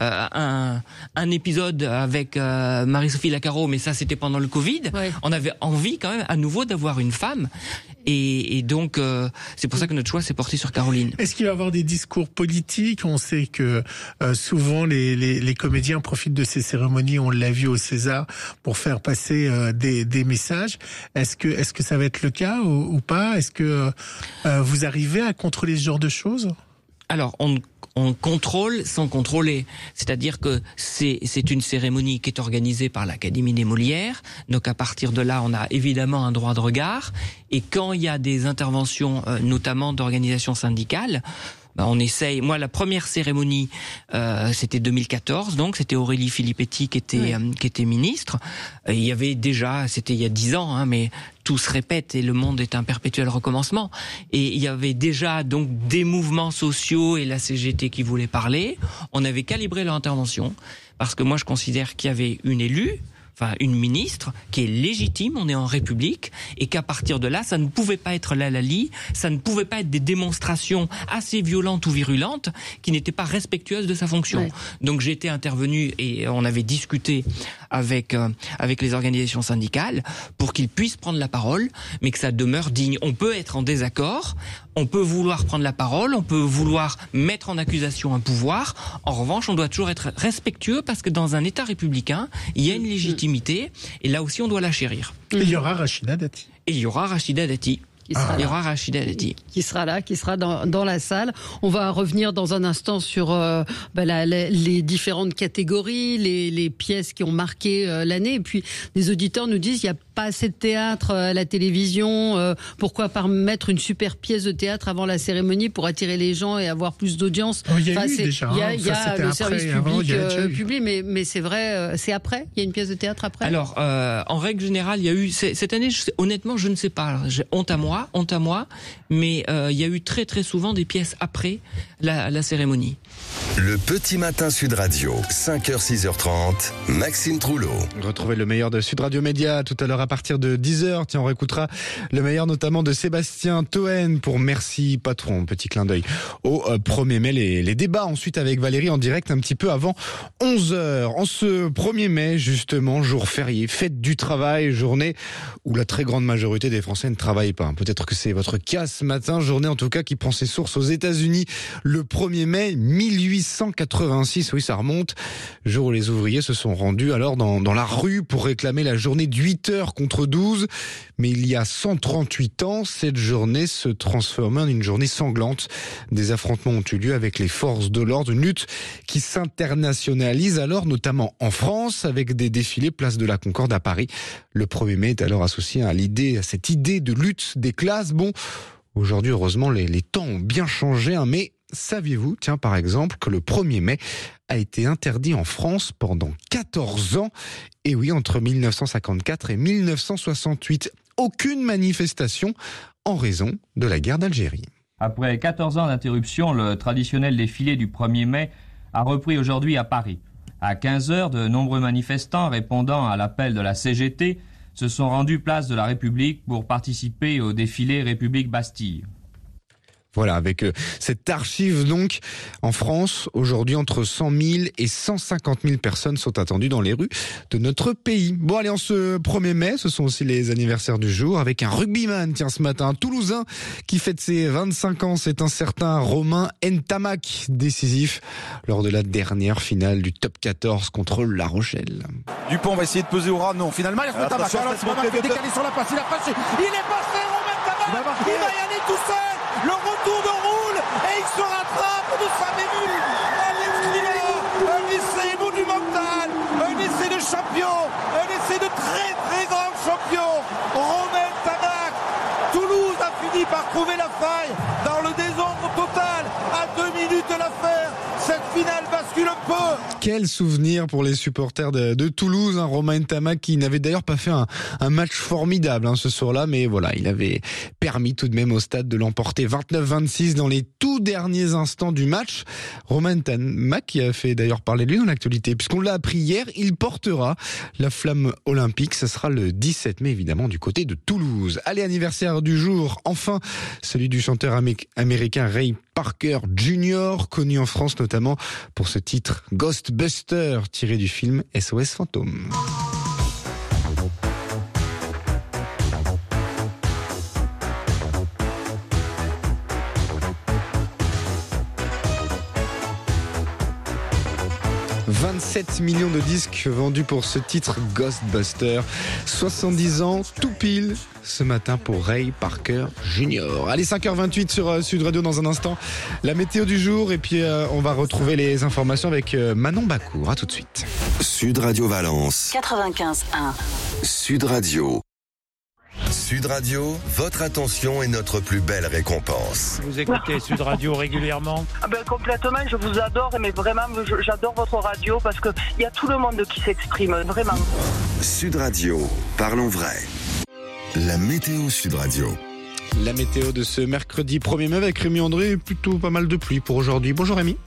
un épisode avec Marie-Sophie Lacaro, mais ça c'était pendant le Covid. On avait envie quand même à nouveau d'avoir une femme, et donc c'est pour ça que notre choix s'est porté sur Caroline. Est-ce qu'il va y avoir des discours politiques? On sait que souvent les comédiens profitent de ces cérémonies, on l'a vu au César, pour faire passer des messages. Est-ce que ça va être le cas ou pas? Est-ce que vous arrivez à contrôler ce genre de choses? Alors, on contrôle sans contrôler. C'est-à-dire que c'est une cérémonie qui est organisée par l'Académie des Molières. Donc à partir de là, on a évidemment un droit de regard. Et quand il y a des interventions, notamment d'organisations syndicales, on essaye. Moi, la première cérémonie, c'était 2014, donc c'était Aurélie Filippetti qui était ministre. Il y avait déjà, c'était il y a 10 ans, mais tout se répète et le monde est un perpétuel recommencement. Et il y avait déjà donc des mouvements sociaux et la CGT qui voulaient parler. On avait calibré leur intervention parce que moi, je considère qu'il y avait une élue, enfin une ministre qui est légitime, on est en République, et qu'à partir de là, ça ne pouvait pas être l'halali, ça ne pouvait pas être des démonstrations assez violentes ou virulentes qui n'étaient pas respectueuses de sa fonction. Donc j'ai été intervenu et on avait discuté avec les organisations syndicales pour qu'ils puissent prendre la parole, mais que ça demeure digne. On peut être en désaccord, on peut vouloir prendre la parole, on peut vouloir mettre en accusation un pouvoir. En revanche, on doit toujours être respectueux parce que dans un État républicain, il y a une légitimité et là aussi on doit la chérir. Et il y aura Rachida Dati. Qui sera là, qui sera dans la salle. On va revenir dans un instant sur les différentes catégories, les pièces qui ont marqué l'année. Et puis, les auditeurs nous disent il n'y a pas assez de théâtre à la télévision. Pourquoi pas mettre une super pièce de théâtre avant la cérémonie pour attirer les gens et avoir plus d'audience? Il y a le service public, mais c'est vrai, c'est après. Il y a une pièce de théâtre après. Alors, en règle générale, il y a eu cette année. Honnêtement, je ne sais pas. Alors, j'ai honte à moi, mais il y a eu très très souvent des pièces après la cérémonie. Le petit matin Sud Radio, 5h, 6h30, Maxime Trouleau. Retrouvez le meilleur de Sud Radio Média tout à l'heure à partir de 10h. Tiens, on réécoutera le meilleur notamment de Sébastien Toen pour Merci Patron. Petit clin d'œil au 1er mai. Les débats ensuite avec Valérie en direct un petit peu avant 11h. En ce 1er mai, justement, jour férié, fête du travail, journée où la très grande majorité des Français ne travaillent pas. Peut-être que c'est votre cas ce matin, journée en tout cas qui prend ses sources aux États-Unis le 1er mai 1886. Oui, ça remonte. Jour où les ouvriers se sont rendus alors dans la rue pour réclamer la journée de 8 heures contre 12. Mais il y a 138 ans, cette journée se transformait en une journée sanglante. Des affrontements ont eu lieu avec les forces de l'ordre, une lutte qui s'internationalise alors notamment en France avec des défilés place de la Concorde à Paris. Le 1er mai est alors associé à cette idée de lutte des classes. Bon, aujourd'hui, heureusement, les temps ont bien changé, mais saviez-vous, tiens, par exemple, que le 1er mai a été interdit en France pendant 14 ans? Et oui, entre 1954 et 1968. Aucune manifestation en raison de la guerre d'Algérie. Après 14 ans d'interruption, le traditionnel défilé du 1er mai a repris aujourd'hui à Paris. À 15h, de nombreux manifestants répondant à l'appel de la CGT se sont rendus place de la République pour participer au défilé République Bastille. Voilà, avec cette archive donc, en France, aujourd'hui, entre 100 000 et 150 000 personnes sont attendues dans les rues de notre pays. Bon, allez, en ce 1er mai, ce sont aussi les anniversaires du jour, avec un rugbyman, tiens, ce matin, un Toulousain qui fête ses 25 ans. C'est un certain Romain Ntamak, décisif lors de la dernière finale du top 14 contre La Rochelle. Dupont va essayer de peser au ras, non, finalement, il reste Ntamak. Alors, c'est pas mal, décalé sur la passe, il a passé, il est passé, Romain Ntamak, il va y aller tout seul. Le retour de Roule et il se rattrape de sa mémule. Un essai monumental, un essai de champion, un essai de très très grand champion. Romain Ntamak. Toulouse a fini par trouver la faille dans le désordre total. À 2 minutes de la faire, cette finale bascule un peu. Quel souvenir pour les supporters de Toulouse, Romain Ntamak qui n'avait d'ailleurs pas fait un match formidable ce soir-là, mais voilà, il avait permis tout de même au stade de l'emporter 29-26 dans les tout derniers instants du match. Romain Ntamak qui a fait d'ailleurs parler de lui dans l'actualité, puisqu'on l'a appris hier, il portera la flamme olympique. Ce sera le 17 mai évidemment du côté de Toulouse. Allez, anniversaire du jour, enfin celui du chanteur américain Ray Parker Jr., connu en France notamment pour ce titre Ghostbuster, tiré du film SOS Fantôme. « 27 millions de disques vendus pour ce titre Ghostbuster. 70 ans, tout pile, ce matin pour Ray Parker Jr. Allez, 5h28 sur Sud Radio dans un instant. La météo du jour et puis on va retrouver les informations avec Manon Bacour. À tout de suite. Sud Radio Valence. 95.1. Sud Radio. Sud Radio, votre attention est notre plus belle récompense. Vous écoutez Sud Radio régulièrement? Complètement, je vous adore, mais vraiment, j'adore votre radio parce qu'il y a tout le monde qui s'exprime, vraiment. Sud Radio, parlons vrai. La météo Sud Radio. La météo de ce mercredi 1er mai avec Rémi André, plutôt pas mal de pluie pour aujourd'hui. Bonjour Rémi.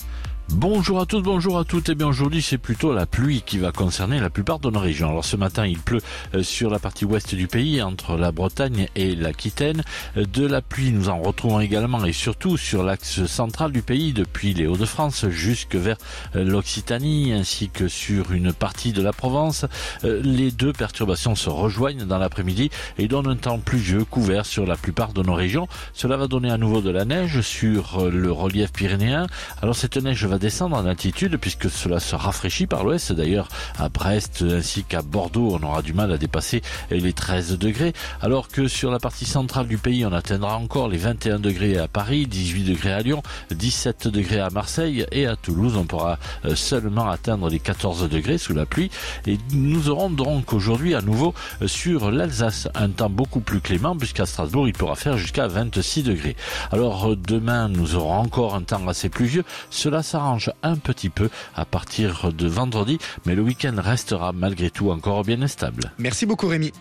Bonjour à tous, bonjour à toutes. Eh bien aujourd'hui c'est plutôt la pluie qui va concerner la plupart de nos régions. Alors ce matin il pleut sur la partie ouest du pays, entre la Bretagne et l'Aquitaine. De la pluie nous en retrouvons également et surtout sur l'axe central du pays, depuis les Hauts-de-France jusque vers l'Occitanie, ainsi que sur une partie de la Provence. Les deux perturbations se rejoignent dans l'après-midi et donnent un temps pluvieux couvert sur la plupart de nos régions. Cela va donner à nouveau de la neige sur le relief pyrénéen. Alors cette neige va descendre en altitude puisque cela se rafraîchit par l'ouest. D'ailleurs à Brest ainsi qu'à Bordeaux on aura du mal à dépasser les 13 degrés, alors que sur la partie centrale du pays on atteindra encore les 21 degrés à Paris, 18 degrés à Lyon, 17 degrés à Marseille, et à Toulouse on pourra seulement atteindre les 14 degrés sous la pluie. Et nous aurons donc aujourd'hui à nouveau sur l'Alsace un temps beaucoup plus clément, puisqu'à Strasbourg il pourra faire jusqu'à 26 degrés. Alors demain nous aurons encore un temps assez pluvieux. Cela s'arrange un petit peu à partir de vendredi, mais le week-end restera malgré tout encore bien instable. Merci beaucoup Rémi.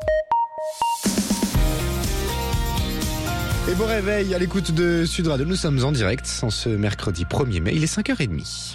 Et bon réveil à l'écoute de Sud Radio. Nous sommes en direct en ce mercredi 1er mai, il est 5h30.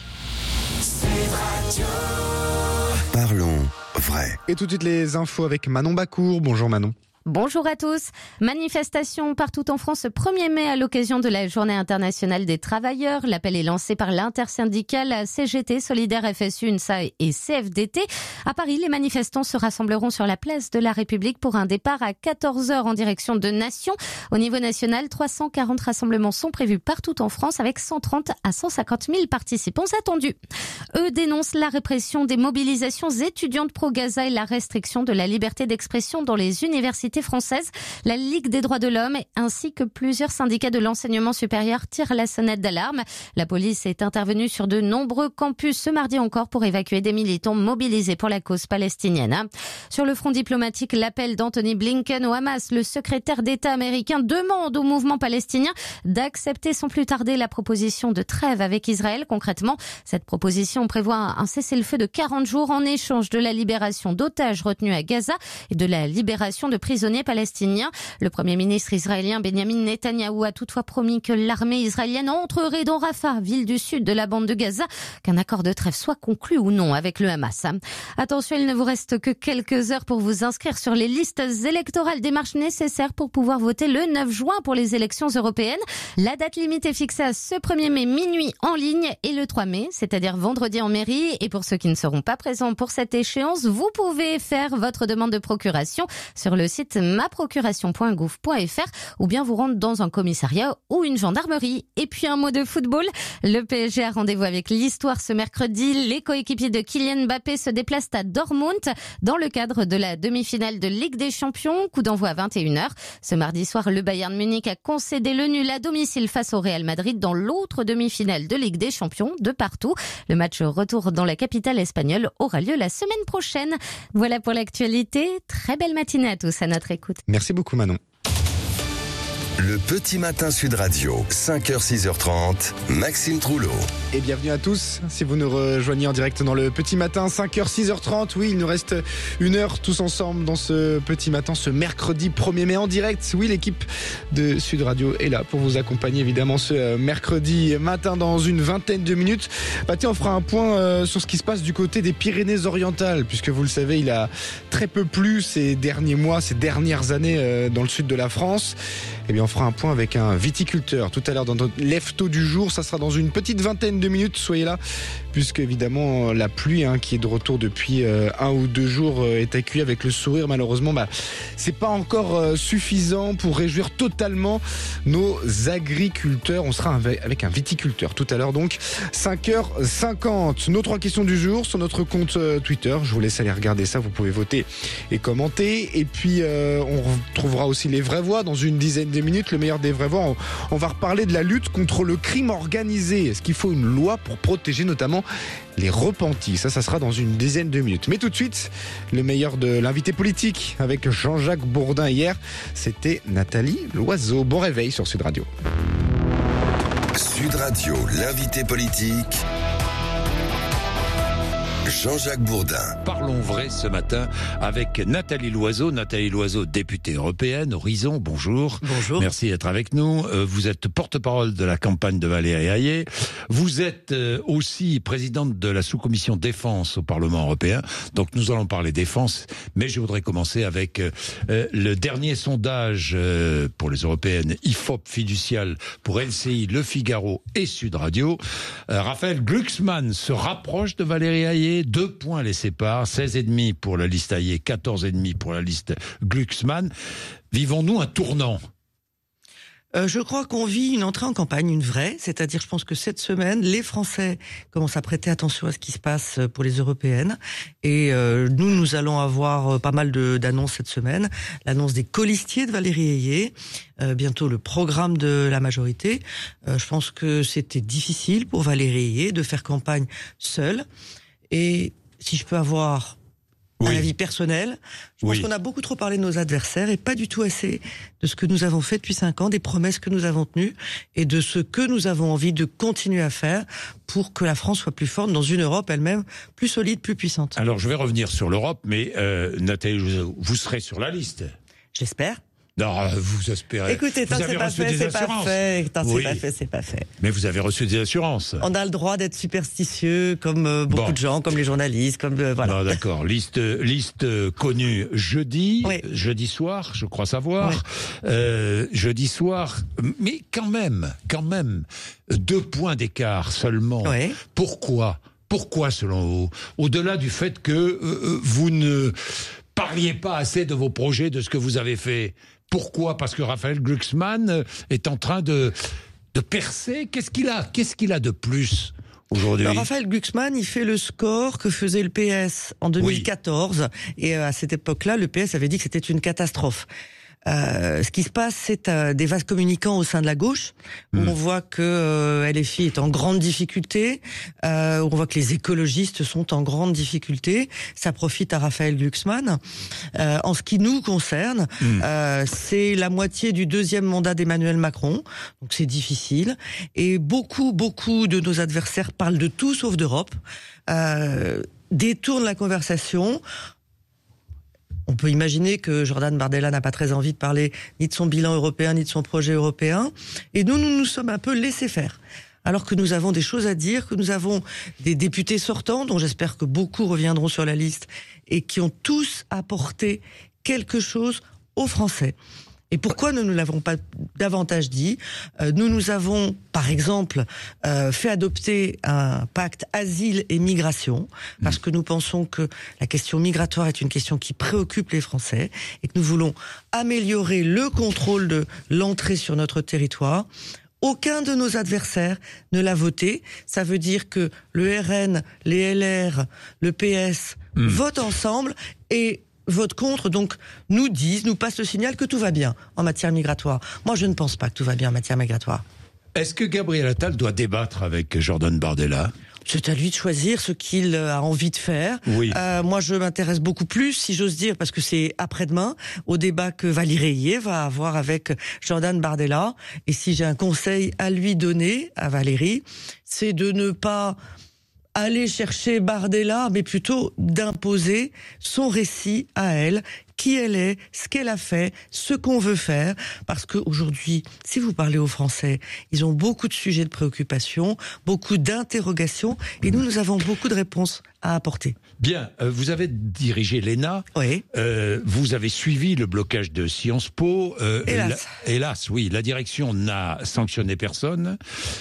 Parlons vrai. Et tout de suite les infos avec Manon Bacour. Bonjour Manon. Bonjour à tous. Manifestation partout en France ce 1er mai à l'occasion de la Journée internationale des travailleurs. L'appel est lancé par l'intersyndicale CGT, Solidaire, FSU, UNSA et CFDT. À Paris, les manifestants se rassembleront sur la place de la République pour un départ à 14h en direction de Nation. Au niveau national, 340 rassemblements sont prévus partout en France avec 130 à 150 000 participants attendus. Eux dénoncent la répression des mobilisations étudiantes pro-Gaza et la restriction de la liberté d'expression dans les universités françaises. La Ligue des droits de l'homme ainsi que plusieurs syndicats de l'enseignement supérieur tirent la sonnette d'alarme. La police est intervenue sur de nombreux campus ce mardi encore pour évacuer des militants mobilisés pour la cause palestinienne. Sur le front diplomatique, l'appel d'Anthony Blinken au Hamas, le secrétaire d'État américain demande au mouvement palestinien d'accepter sans plus tarder la proposition de trêve avec Israël. Concrètement, cette proposition prévoit un cessez-le-feu de 40 jours en échange de la libération d'otages retenus à Gaza et de la libération de prisonniers palestiniens. Le Premier ministre israélien Benjamin Netanyahou a toutefois promis que l'armée israélienne entrerait dans Rafah, ville du sud de la bande de Gaza, qu'un accord de trêve soit conclu ou non avec le Hamas. Attention, il ne vous reste que quelques heures pour vous inscrire sur les listes électorales, démarches nécessaires pour pouvoir voter le 9 juin pour les élections européennes. La date limite est fixée à ce 1er mai minuit en ligne et le 3 mai, c'est-à-dire vendredi en mairie. Et pour ceux qui ne seront pas présents pour cette échéance, vous pouvez faire votre demande de procuration sur le site maprocuration.gouv.fr ou bien vous rendre dans un commissariat ou une gendarmerie. Et puis un mot de football. Le PSG a rendez-vous avec l'histoire ce mercredi. Les coéquipiers de Kylian Mbappé se déplacent à Dortmund dans le cadre de la demi-finale de Ligue des Champions. Coup d'envoi à 21h. Ce mardi soir, le Bayern Munich a concédé le nul à domicile face au Real Madrid dans l'autre demi-finale de Ligue des Champions de partout. Le match retour dans la capitale espagnole aura lieu la semaine prochaine. Voilà pour l'actualité. Très belle matinée à tous à notre écoute. Merci beaucoup Manon. Le petit matin Sud Radio, 5h, 6h30, Maxime Trouleau. Et bienvenue à tous, si vous nous rejoignez en direct dans le petit matin, 5h, 6h30. Oui, il nous reste une heure tous ensemble dans ce petit matin, ce mercredi 1er mai en direct. Oui, l'équipe de Sud Radio est là pour vous accompagner évidemment ce mercredi matin dans une vingtaine de minutes. Bah tiens, on fera un point sur ce qui se passe du côté des Pyrénées-Orientales, puisque vous le savez, il a très peu plu ces derniers mois, ces dernières années dans le sud de la France. Eh bien, on fera un point avec un viticulteur tout à l'heure dans notre lève-tôt du jour. Ça sera dans une petite vingtaine de minutes. Soyez là, puisque évidemment la pluie qui est de retour depuis 1 ou 2 jours est accueillie avec le sourire. Malheureusement, c'est pas encore suffisant pour réjouir totalement nos agriculteurs. On sera avec un viticulteur tout à l'heure, donc 5h50. Nos 3 questions du jour sur notre compte Twitter. Je vous laisse aller regarder ça. Vous pouvez voter et commenter. Et puis on retrouvera aussi les vraies voix dans une dizaine de minutes. Le meilleur des vraies voix, on va reparler de la lutte contre le crime organisé. Est-ce qu'il faut une loi pour protéger notamment les repentis? Ça sera dans une dizaine de minutes. Mais tout de suite, le meilleur de l'invité politique avec Jean-Jacques Bourdin hier, c'était Nathalie Loiseau. Bon réveil sur Sud Radio. Sud Radio, l'invité politique, Jean-Jacques Bourdin. Parlons vrai ce matin avec Nathalie Loiseau. Nathalie Loiseau, députée européenne, Horizon, bonjour. Bonjour. Merci d'être avec nous. Vous êtes porte-parole de la campagne de Valérie Hayé. Vous êtes aussi présidente de la sous-commission défense au Parlement européen. Donc nous allons parler défense, mais je voudrais commencer avec le dernier sondage pour les européennes IFOP fiducial pour LCI, Le Figaro et Sud Radio. Raphaël Glucksmann se rapproche de Valérie Hayé, 2 points les séparent, 16,5 pour la liste Hayé, 14,5 pour la liste Glucksmann. Vivons-nous un tournant ? Je crois qu'on vit une entrée en campagne, une vraie, c'est-à-dire je pense que cette semaine, les Français commencent à prêter attention à ce qui se passe pour les européennes et nous allons avoir pas mal d'annonces cette semaine. L'annonce des colistiers de Valérie Hayé, bientôt le programme de la majorité. Je pense que c'était difficile pour Valérie Hayé de faire campagne seule et si je peux avoir un avis personnel, je pense qu'on a beaucoup trop parlé de nos adversaires et pas du tout assez de ce que nous avons fait depuis 5 ans, des promesses que nous avons tenues et de ce que nous avons envie de continuer à faire pour que la France soit plus forte dans une Europe elle-même plus solide, plus puissante. Alors je vais revenir sur l'Europe, mais Nathalie, vous serez sur la liste. J'espère. Non, vous espérez. Écoutez, tant que c'est pas fait, c'est pas fait. Tant que c'est pas fait, c'est pas fait. Mais vous avez reçu des assurances. On a le droit d'être superstitieux, comme beaucoup de gens, comme les journalistes, comme voilà. Non, d'accord. Liste connue jeudi soir, je crois savoir. Jeudi soir, mais quand même, 2 points d'écart seulement. Pourquoi selon vous ? Au-delà du fait que vous ne parliez pas assez de vos projets, de ce que vous avez fait. Pourquoi ? Parce que Raphaël Glucksmann est en train de percer. Qu'est-ce qu'il a de plus aujourd'hui ? Raphaël Glucksmann, il fait le score que faisait le PS en 2014. Et à cette époque-là, le PS avait dit que c'était une catastrophe. Ce qui se passe, c'est des vases communicants au sein de la gauche, où on voit que LFI est en grande difficulté, où on voit que les écologistes sont en grande difficulté. Ça profite à Raphaël Glucksmann. En ce qui nous concerne, c'est la moitié du 2e mandat d'Emmanuel Macron, donc c'est difficile. Et beaucoup de nos adversaires parlent de tout sauf d'Europe, détournent la conversation. On peut imaginer que Jordan Bardella n'a pas très envie de parler ni de son bilan européen, ni de son projet européen. Et nous sommes un peu laissés faire. Alors que nous avons des choses à dire, que nous avons des députés sortants, dont j'espère que beaucoup reviendront sur la liste, et qui ont tous apporté quelque chose aux Français. Et pourquoi nous ne l'avons pas davantage dit ? Nous avons, par exemple, fait adopter un pacte asile et migration, parce que nous pensons que la question migratoire est une question qui préoccupe les Français, et que nous voulons améliorer le contrôle de l'entrée sur notre territoire. Aucun de nos adversaires ne l'a voté. Ça veut dire que le RN, les LR, le PS votent ensemble et vote contre, donc nous passent le signal que tout va bien en matière migratoire. Moi, je ne pense pas que tout va bien en matière migratoire. Est-ce que Gabriel Attal doit débattre avec Jordan Bardella ? C'est à lui de choisir ce qu'il a envie de faire. Moi, je m'intéresse beaucoup plus, si j'ose dire, parce que c'est après-demain, au débat que Valérie Hayé va avoir avec Jordan Bardella. Et si j'ai un conseil à lui donner, à Valérie, c'est de ne pas aller chercher Bardella, mais plutôt d'imposer son récit à elle, qui elle est, ce qu'elle a fait, ce qu'on veut faire, parce qu'aujourd'hui, si vous parlez aux Français, ils ont beaucoup de sujets de préoccupation, beaucoup d'interrogations, et nous avons beaucoup de réponses à apporter. Bien, vous avez dirigé l'ENA, vous avez suivi le blocage de Sciences Po, hélas, oui, la direction n'a sanctionné personne,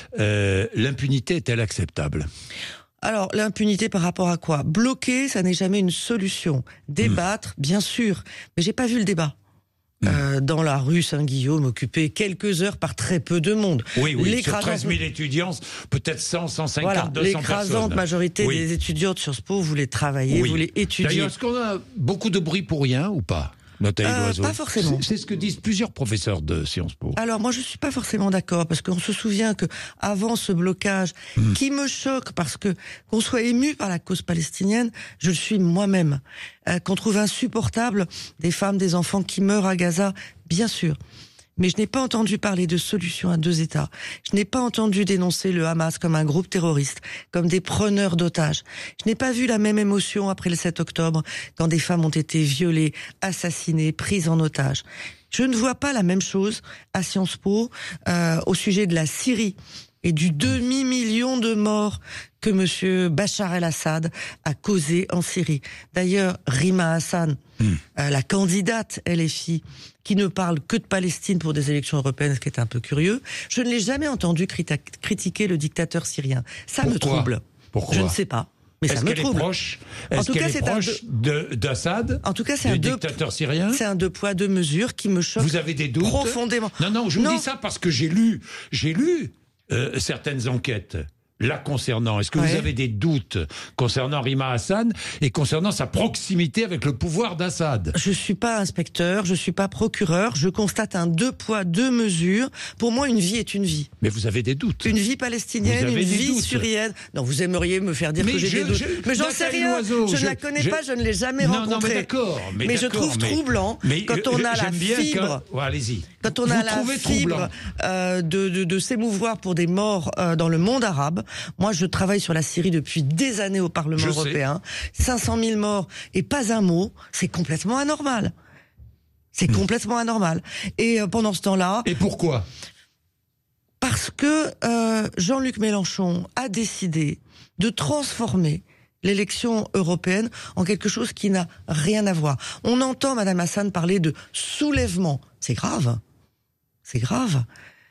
l'impunité est-elle acceptable ? Alors, l'impunité par rapport à quoi ? Bloquer, ça n'est jamais une solution. Débattre, bien sûr, mais j'ai pas vu le débat. Dans la rue Saint-Guillaume, occupée quelques heures par très peu de monde. Oui, sur 13 000 étudiants, peut-être 100, 150, 200 personnes. L'écrasante majorité des étudiants de Sciences Po voulaient travailler, voulaient étudier. D'ailleurs, est-ce qu'on a beaucoup de bruit pour rien ou pas ? Pas forcément. C'est ce que disent plusieurs professeurs de Sciences Po. Alors moi je suis pas forcément d'accord parce qu'on se souvient que avant ce blocage qui me choque parce que qu'on soit ému par la cause palestinienne, je le suis moi-même. Qu'on trouve insupportable des femmes, des enfants qui meurent à Gaza, bien sûr. Mais je n'ai pas entendu parler de solution à 2 États. Je n'ai pas entendu dénoncer le Hamas comme un groupe terroriste, comme des preneurs d'otages. Je n'ai pas vu la même émotion après le 7 octobre, quand des femmes ont été violées, assassinées, prises en otage. Je ne vois pas la même chose à Sciences Po au sujet de la Syrie et du demi-million de morts que monsieur Bachar el-Assad a causé en Syrie. D'ailleurs, Rima Hassan, la candidate LFI, qui ne parle que de Palestine pour des élections européennes, ce qui est un peu curieux, je ne l'ai jamais entendu critiquer le dictateur syrien. Ça me trouble. Pourquoi ? Je ne sais pas. Mais ça me trouble. Est-ce qu'elle est proche d'Assad, en tout cas, c'est du dictateur syrien ? C'est un 2 poids 2 mesures qui me choque. Vous avez des doutes ? Profondément. Non, je vous dis ça parce que j'ai lu certaines enquêtes là concernant. Est-ce que vous avez des doutes concernant Rima Hassan et concernant sa proximité avec le pouvoir d'Assad ? Je suis pas inspecteur, je suis pas procureur, je constate un 2 poids 2 mesures. Pour moi, une vie est une vie. Mais vous avez des doutes. Une vie palestinienne, une vie syrienne. Non, vous aimeriez me faire dire que j'ai des doutes. Mais j'en sais rien. Je ne la connais pas, je ne l'ai jamais rencontrée. Non, mais d'accord. Mais je trouve troublant quand on a la fibre. Allez-y. Quand on a la fibre de s'émouvoir pour des morts dans le monde arabe. Moi, je travaille sur la Syrie depuis des années au Parlement européen. 500 000 morts et pas un mot, c'est complètement anormal. C'est complètement anormal. Et pendant ce temps-là... Et pourquoi ? Parce que Jean-Luc Mélenchon a décidé de transformer l'élection européenne en quelque chose qui n'a rien à voir. On entend Madame Hassan parler de soulèvement. C'est grave. C'est grave.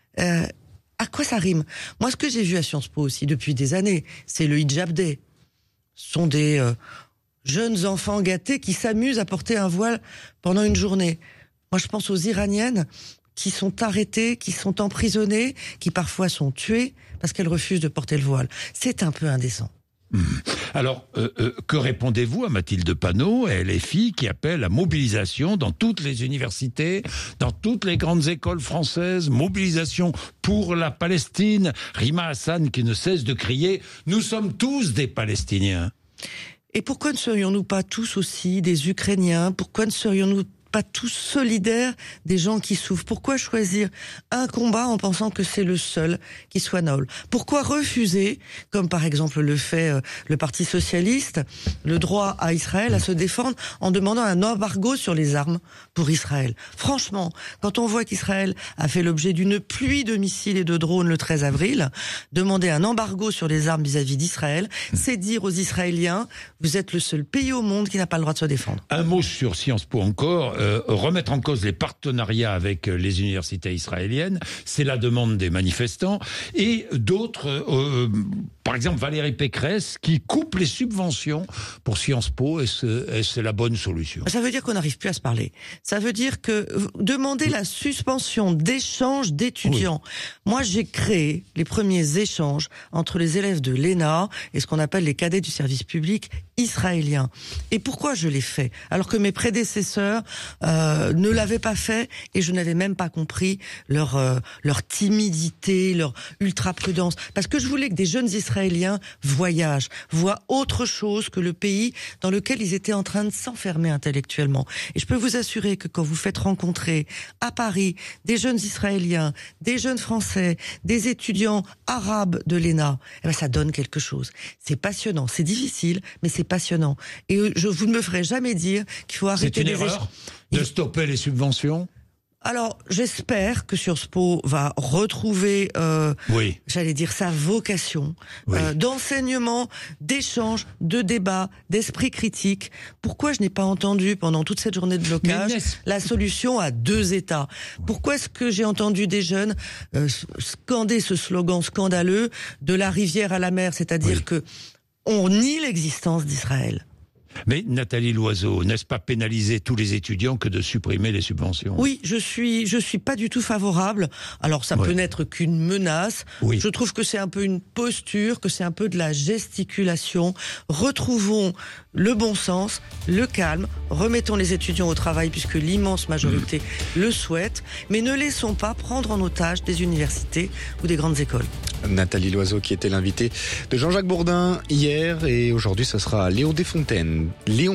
À quoi ça rime ? Moi, ce que j'ai vu à Sciences Po aussi depuis des années, c'est le hijab day. Ce sont des jeunes enfants gâtés qui s'amusent à porter un voile pendant une journée. Moi, je pense aux Iraniennes qui sont arrêtées, qui sont emprisonnées, qui parfois sont tuées parce qu'elles refusent de porter le voile. C'est un peu indécent. Alors, que répondez-vous à Mathilde Panot et LFI qui appelle à la mobilisation dans toutes les universités, dans toutes les grandes écoles françaises, mobilisation pour la Palestine, Rima Hassan qui ne cesse de crier « Nous sommes tous des Palestiniens ». Et pourquoi ne serions-nous pas tous aussi des Ukrainiens ? Pourquoi ne serions-nous pas tous solidaires des gens qui souffrent? Pourquoi choisir un combat en pensant que c'est le seul qui soit noble? Pourquoi refuser, comme par exemple le fait le Parti socialiste, le droit à Israël à se défendre en demandant un embargo sur les armes pour Israël? Franchement, quand on voit qu'Israël a fait l'objet d'une pluie de missiles et de drones le 13 avril, demander un embargo sur les armes vis-à-vis d'Israël, c'est dire aux Israéliens, vous êtes le seul pays au monde qui n'a pas le droit de se défendre. Un mot sur Sciences Po encore. Remettre en cause les partenariats avec les universités israéliennes, c'est la demande des manifestants et d'autres, par exemple Valérie Pécresse, qui coupe les subventions pour Sciences Po. Est-ce c'est la bonne solution? Ça veut dire qu'on n'arrive plus à se parler. Ça veut dire que demander la suspension d'échanges d'étudiants. Oui. Moi, j'ai créé les premiers échanges entre les élèves de l'ENA et ce qu'on appelle les cadets du service public israélien. Et pourquoi je l'ai fait? Alors que mes prédécesseurs ne l'avaient pas fait et je n'avais même pas compris leur timidité, leur ultra-prudence. Parce que je voulais que des jeunes Israéliens voyagent, voient autre chose que le pays dans lequel ils étaient en train de s'enfermer intellectuellement. Et je peux vous assurer que quand vous faites rencontrer à Paris des jeunes Israéliens, des jeunes Français, des étudiants arabes de l'ENA, eh ben ça donne quelque chose. C'est passionnant, c'est difficile, mais c'est passionnant. Et vous ne me ferez jamais dire qu'il faut arrêter des échanges. De stopper les subventions? Alors, j'espère que Sciences Po va retrouver, j'allais dire, sa vocation d'enseignement, d'échange, de débat, d'esprit critique. Pourquoi je n'ai pas entendu pendant toute cette journée de blocage la solution à 2 États? Pourquoi est-ce que j'ai entendu des jeunes scander ce slogan scandaleux de la rivière à la mer, c'est-à-dire que on nie l'existence d'Israël? Mais Nathalie Loiseau, n'est-ce pas pénaliser tous les étudiants que de supprimer les subventions? Oui, je suis pas du tout favorable. Alors ça peut n'être qu'une menace. Oui. Je trouve que c'est un peu une posture, que c'est un peu de la gesticulation. Retrouvons le bon sens, le calme, remettons les étudiants au travail puisque l'immense majorité le souhaite, mais ne laissons pas prendre en otage des universités ou des grandes écoles. Nathalie Loiseau qui était l'invitée de Jean-Jacques Bourdin hier, et aujourd'hui ce sera Léon Desfontaines,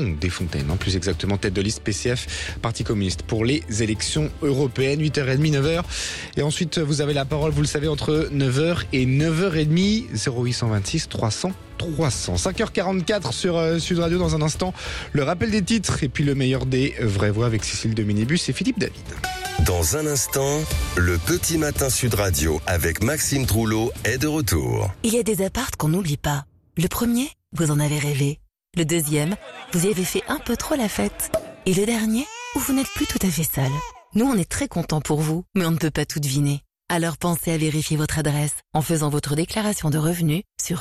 en plus exactement, tête de liste PCF, Parti communiste, pour les élections européennes. 8h30, 9h. Et ensuite vous avez la parole, vous le savez, entre 9h et 9h30, 0826 300 300. 5h44 sur Sud Radio. Dans un instant, le rappel des titres et puis le meilleur des vraies voix avec Cécile de Minibus et Philippe David. Dans un instant, le petit matin Sud Radio avec Maxime Trouleau est de retour. Il y a des appartes qu'on n'oublie pas. Le premier, vous en avez rêvé. Le deuxième, vous y avez fait un peu trop la fête. Et le dernier, où vous n'êtes plus tout à fait seul. Nous, on est très contents pour vous, mais on ne peut pas tout deviner. Alors pensez à vérifier votre adresse en faisant votre déclaration de revenus sur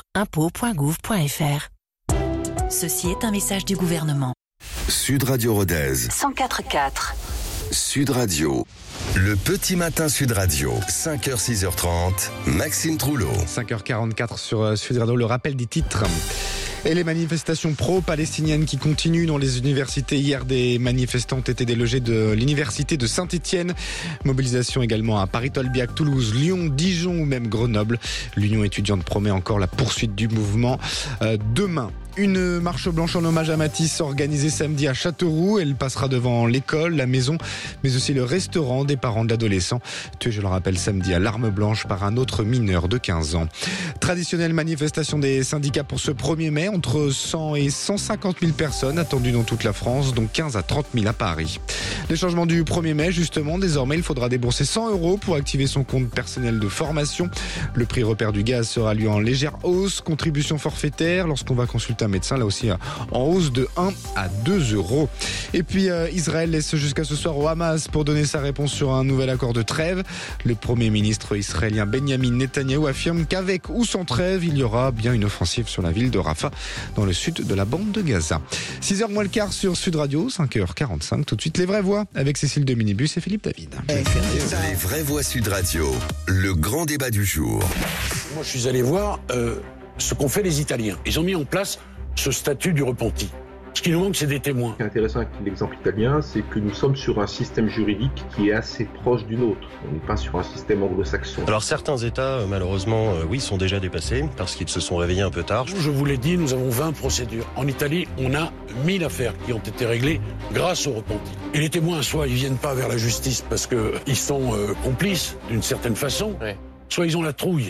impôts.gouv.fr. Ceci est un message du gouvernement. Sud Radio Rodez 104.4. Sud Radio. Le petit matin Sud Radio, 5h, 6h30, Maxime Trouleau. 5h44 sur Sud Radio, le rappel des titres. Et les manifestations pro-palestiniennes qui continuent dans les universités. Hier, des manifestants ont été délogés de l'université de Saint-Étienne. Mobilisation également à Paris-Tolbiac, Toulouse, Lyon, Dijon ou même Grenoble. L'Union étudiante promet encore la poursuite du mouvement demain. Une marche blanche en hommage à Matisse organisée samedi à Châteauroux. Elle passera devant l'école, la maison, mais aussi le restaurant des parents de l'adolescent, tué, je le rappelle, samedi à l'arme blanche par un autre mineur de 15 ans. Traditionnelle manifestation des syndicats pour ce 1er mai. Entre 100 et 150 000 personnes attendues dans toute la France, dont 15 à 30 000 à Paris. Les changements du 1er mai, justement, désormais, il faudra débourser 100 € pour activer son compte personnel de formation. Le prix repère du gaz sera lui en légère hausse. Contribution forfaitaire lorsqu'on va consulter un médecin, là aussi en hausse de 1 à 2 €. Et puis Israël laisse jusqu'à ce soir au Hamas pour donner sa réponse sur un nouvel accord de trêve. Le Premier ministre israélien Benjamin Netanyahou affirme qu'avec ou sans trêve, il y aura bien une offensive sur la ville de Rafah, dans le sud de la bande de Gaza. 6h moins le quart sur Sud Radio, 5h45. Tout de suite, les vraies voix avec Cécile de Minibus et Philippe David. Les vraies voix Sud Radio, le grand débat du jour. Moi, je suis allé voir ce qu'ont fait les Italiens. Ils ont mis en place ce statut du repenti. Ce qui nous manque, c'est des témoins. Ce qui est intéressant avec l'exemple italien, c'est que nous sommes sur un système juridique qui est assez proche du nôtre. On n'est pas sur un système anglo-saxon. Alors certains États, malheureusement, oui, sont déjà dépassés parce qu'ils se sont réveillés un peu tard. Je vous l'ai dit, nous avons 20 procédures. En Italie, on a 1000 affaires qui ont été réglées grâce au repenti. Et les témoins, soit ils viennent pas vers la justice parce qu'ils sont complices d'une certaine façon, soit ils ont la trouille.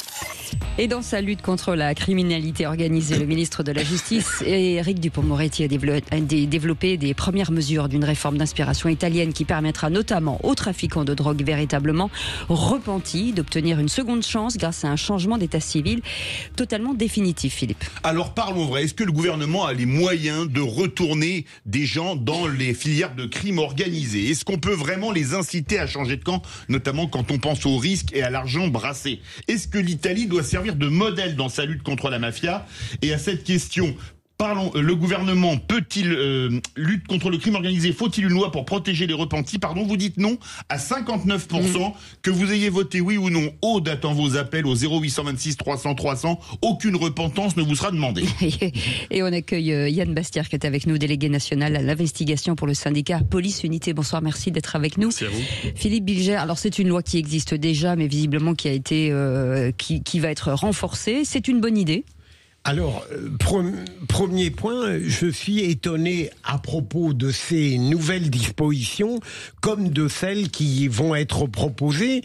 Et dans sa lutte contre la criminalité organisée, le ministre de la Justice, Éric Dupond-Moretti, a développé des premières mesures d'une réforme d'inspiration italienne qui permettra notamment aux trafiquants de drogue véritablement repentis d'obtenir une seconde chance grâce à un changement d'état civil totalement définitif, Philippe. Alors parlons vrai, est-ce que le gouvernement a les moyens de retourner des gens dans les filières de crime organisé ? Est-ce qu'on peut vraiment les inciter à changer de camp, notamment quand on pense aux risques et à l'argent brassé ? Est-ce que l'Italie doit servir de modèle dans sa lutte contre la mafia? Et à cette question, le gouvernement peut-il lutter contre le crime organisé? Faut-il une loi pour protéger les repentis? Vous dites non à 59%. Que vous ayez voté oui ou non, Aude attend vos appels au 0826 300 300. Aucune repentance ne vous sera demandée. Et on accueille Yann Bastière qui est avec nous, délégué national à l'investigation pour le syndicat Police Unité. Bonsoir, merci d'être avec nous. Merci à vous. Philippe Bilger, alors c'est une loi qui existe déjà, mais visiblement qui a été, qui va être renforcée. C'est une bonne idée? Alors, premier point, je suis étonné à propos de ces nouvelles dispositions, comme de celles qui vont être proposées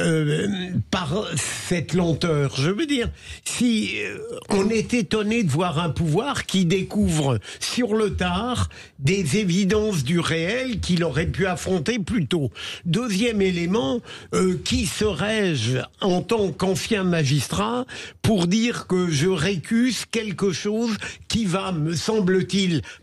par cette lenteur. Je veux dire, si on est étonné de voir un pouvoir qui découvre sur le tard des évidences du réel qu'il aurait pu affronter plus tôt. Deuxième élément, qui serais-je en tant qu'ancien magistrat pour dire que je récuse quelque chose qui va, me semble-t-il,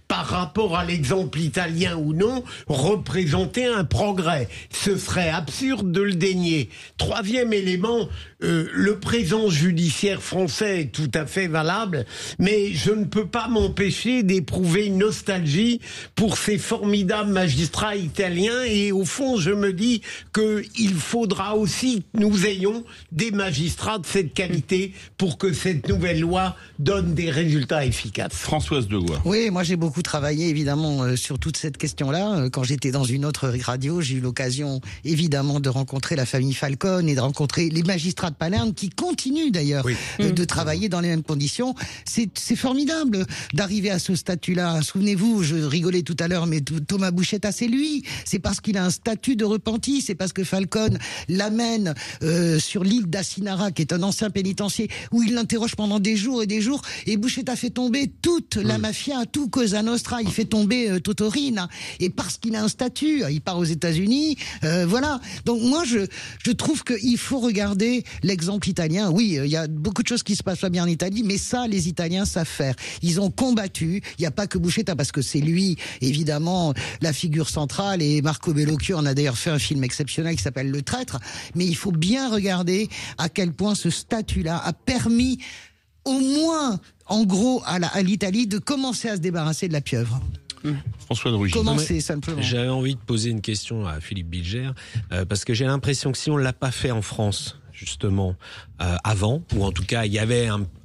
par rapport à l'exemple italien ou non, représenter un progrès. Ce serait absurde de le dénier. Troisième élément, le présent judiciaire français est tout à fait valable, mais je ne peux pas m'empêcher d'éprouver une nostalgie pour ces formidables magistrats italiens, et au fond, je me dis qu'il faudra aussi que nous ayons des magistrats de cette qualité pour que cette nouvelle loi donne des résultats efficaces. Françoise Degois. Oui, moi j'ai beaucoup travaillé évidemment sur toute cette question-là. Quand j'étais dans une autre radio, j'ai eu l'occasion évidemment de rencontrer la famille Falcone et de rencontrer les magistrats de Palerme qui continuent d'ailleurs de travailler dans les mêmes conditions. C'est formidable d'arriver à ce statut-là. Souvenez-vous, je rigolais tout à l'heure, mais Thomas Bouchetta, c'est lui. C'est parce qu'il a un statut de repenti, c'est parce que Falcone l'amène sur l'île d'Assinara, qui est un ancien pénitencier, où il l'interroge pendant des jours, et Bouchetta fait tomber toute la mafia, tout Cosa Nostra, il fait tomber Totorine, et parce qu'il a un statut, il part aux États-Unis, voilà. Donc moi, je trouve qu'il faut regarder l'exemple italien. Oui, il y a beaucoup de choses qui se passent pas bien en Italie, mais ça, les Italiens savent faire. Ils ont combattu. Il n'y a pas que Bouchetta, parce que c'est lui, évidemment, la figure centrale, et Marco Bellocchio en a d'ailleurs fait un film exceptionnel qui s'appelle Le Traître. Mais il faut bien regarder à quel point ce statut-là a permis, au moins, en gros, à l'Italie, de commencer à se débarrasser de la pieuvre. François de Rugy. Commencer simplement. J'avais envie de poser une question à Philippe Bilger, parce que j'ai l'impression que si on ne l'a pas fait en France, justement, avant, ou en tout cas il y avait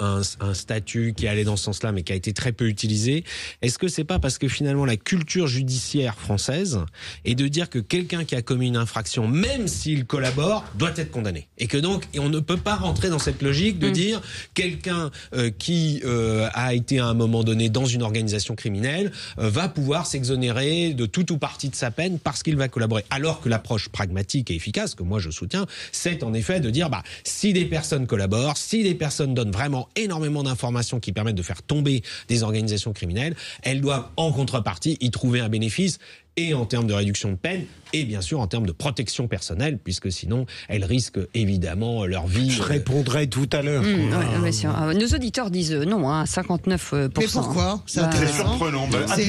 un statut qui allait dans ce sens-là, mais qui a été très peu utilisé. Est-ce que c'est pas parce que finalement la culture judiciaire française est de dire que quelqu'un qui a commis une infraction, même s'il collabore, doit être condamné, et que donc on ne peut pas rentrer dans cette logique de dire quelqu'un qui a été à un moment donné dans une organisation criminelle va pouvoir s'exonérer de tout ou partie de sa peine parce qu'il va collaborer, alors que l'approche pragmatique et efficace que moi je soutiens, c'est en effet de dire si des personnes collaborent, si des personnes donnent vraiment énormément d'informations qui permettent de faire tomber des organisations criminelles, elles doivent en contrepartie y trouver un bénéfice, et en termes de réduction de peine, et bien sûr en termes de protection personnelle, puisque sinon elles risquent évidemment leur vie. Je répondrai tout à l'heure. Nos auditeurs disent non, 59%. Mais pourquoi? C'est surprenant.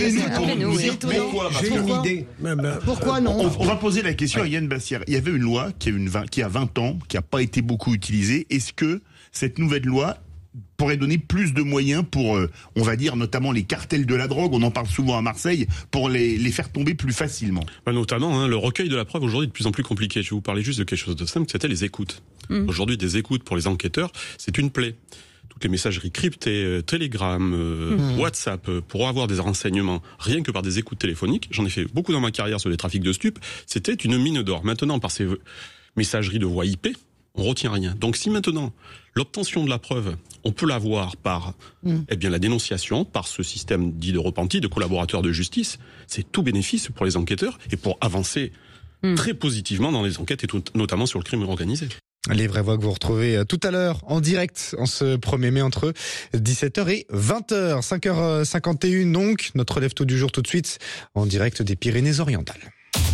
J'ai une idée. Pourquoi non? On va poser la question à Yann Bassière. Il y avait une loi qui a 20 ans, qui n'a pas été beaucoup utilisée. Est-ce que cette nouvelle loi pourrait donner plus de moyens pour, on va dire, notamment les cartels de la drogue, on en parle souvent à Marseille, pour les faire tomber plus facilement? Notamment, le recueil de la preuve aujourd'hui est de plus en plus compliqué. Je vais vous parler juste de quelque chose de simple, c'était les écoutes. Aujourd'hui, des écoutes pour les enquêteurs, c'est une plaie. Toutes les messageries cryptées, Telegram, WhatsApp, pour avoir des renseignements, rien que par des écoutes téléphoniques, j'en ai fait beaucoup dans ma carrière sur les trafics de stupes, c'était une mine d'or. Maintenant, par ces messageries de voix IP, on retient rien. Donc si maintenant, l'obtention de la preuve, on peut l'avoir par la dénonciation, par ce système dit de repenti, de collaborateurs de justice, c'est tout bénéfice pour les enquêteurs et pour avancer très positivement dans les enquêtes, et notamment sur le crime organisé. Les vraies voix que vous retrouvez tout à l'heure en direct en ce 1er mai entre 17h et 20h. 5h51 donc, notre lève-tôt du jour tout de suite en direct des Pyrénées-Orientales.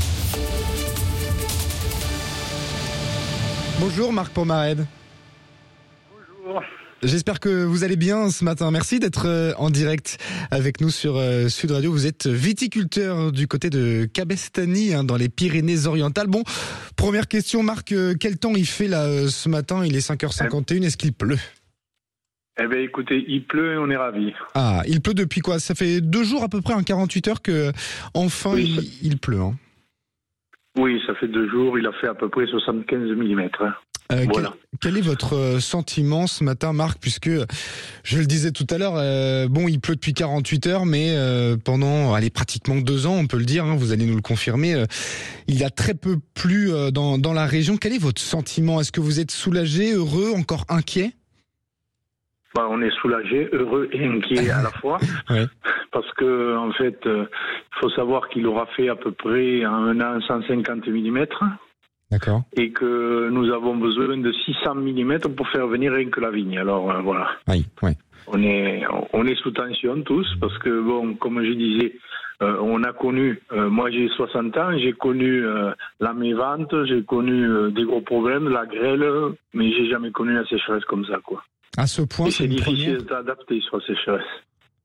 Bonjour Marc Pomarède. Bonjour. J'espère que vous allez bien ce matin. Merci d'être en direct avec nous sur Sud Radio. Vous êtes viticulteur du côté de Cabestany, dans les Pyrénées-Orientales. Bon, première question Marc, quel temps il fait là ce matin? Il est 5h51, est-ce qu'il pleut? Eh bien écoutez, il pleut et on est ravis. Ah, il pleut depuis quoi? Ça fait 2 jours à peu près, 48 heures que enfin il pleut. Oui, ça fait 2 jours, il a fait à peu près 75 mm. Voilà. Quel est votre sentiment ce matin, Marc, puisque je le disais tout à l'heure, il pleut depuis 48 heures, mais pendant pratiquement 2 ans, on peut le dire, vous allez nous le confirmer, il a très peu plu dans la région. Quel est votre sentiment? Est-ce que vous êtes soulagé, heureux, encore inquiet? On est soulagé, heureux et inquiet à la fois, parce que en fait, il faut savoir qu'il aura fait à peu près en un an 150 mm. D'accord. Et que nous avons besoin de 600 mm pour faire venir rien que la vigne. Alors voilà. Oui. On est sous tension tous, parce que comme je disais, on a connu, moi j'ai 60 ans, j'ai connu la mévente, j'ai connu des gros problèmes, la grêle, mais j'ai jamais connu la sécheresse comme ça, quoi. À ce point, c'est difficile d'adapter sur la sécheresse.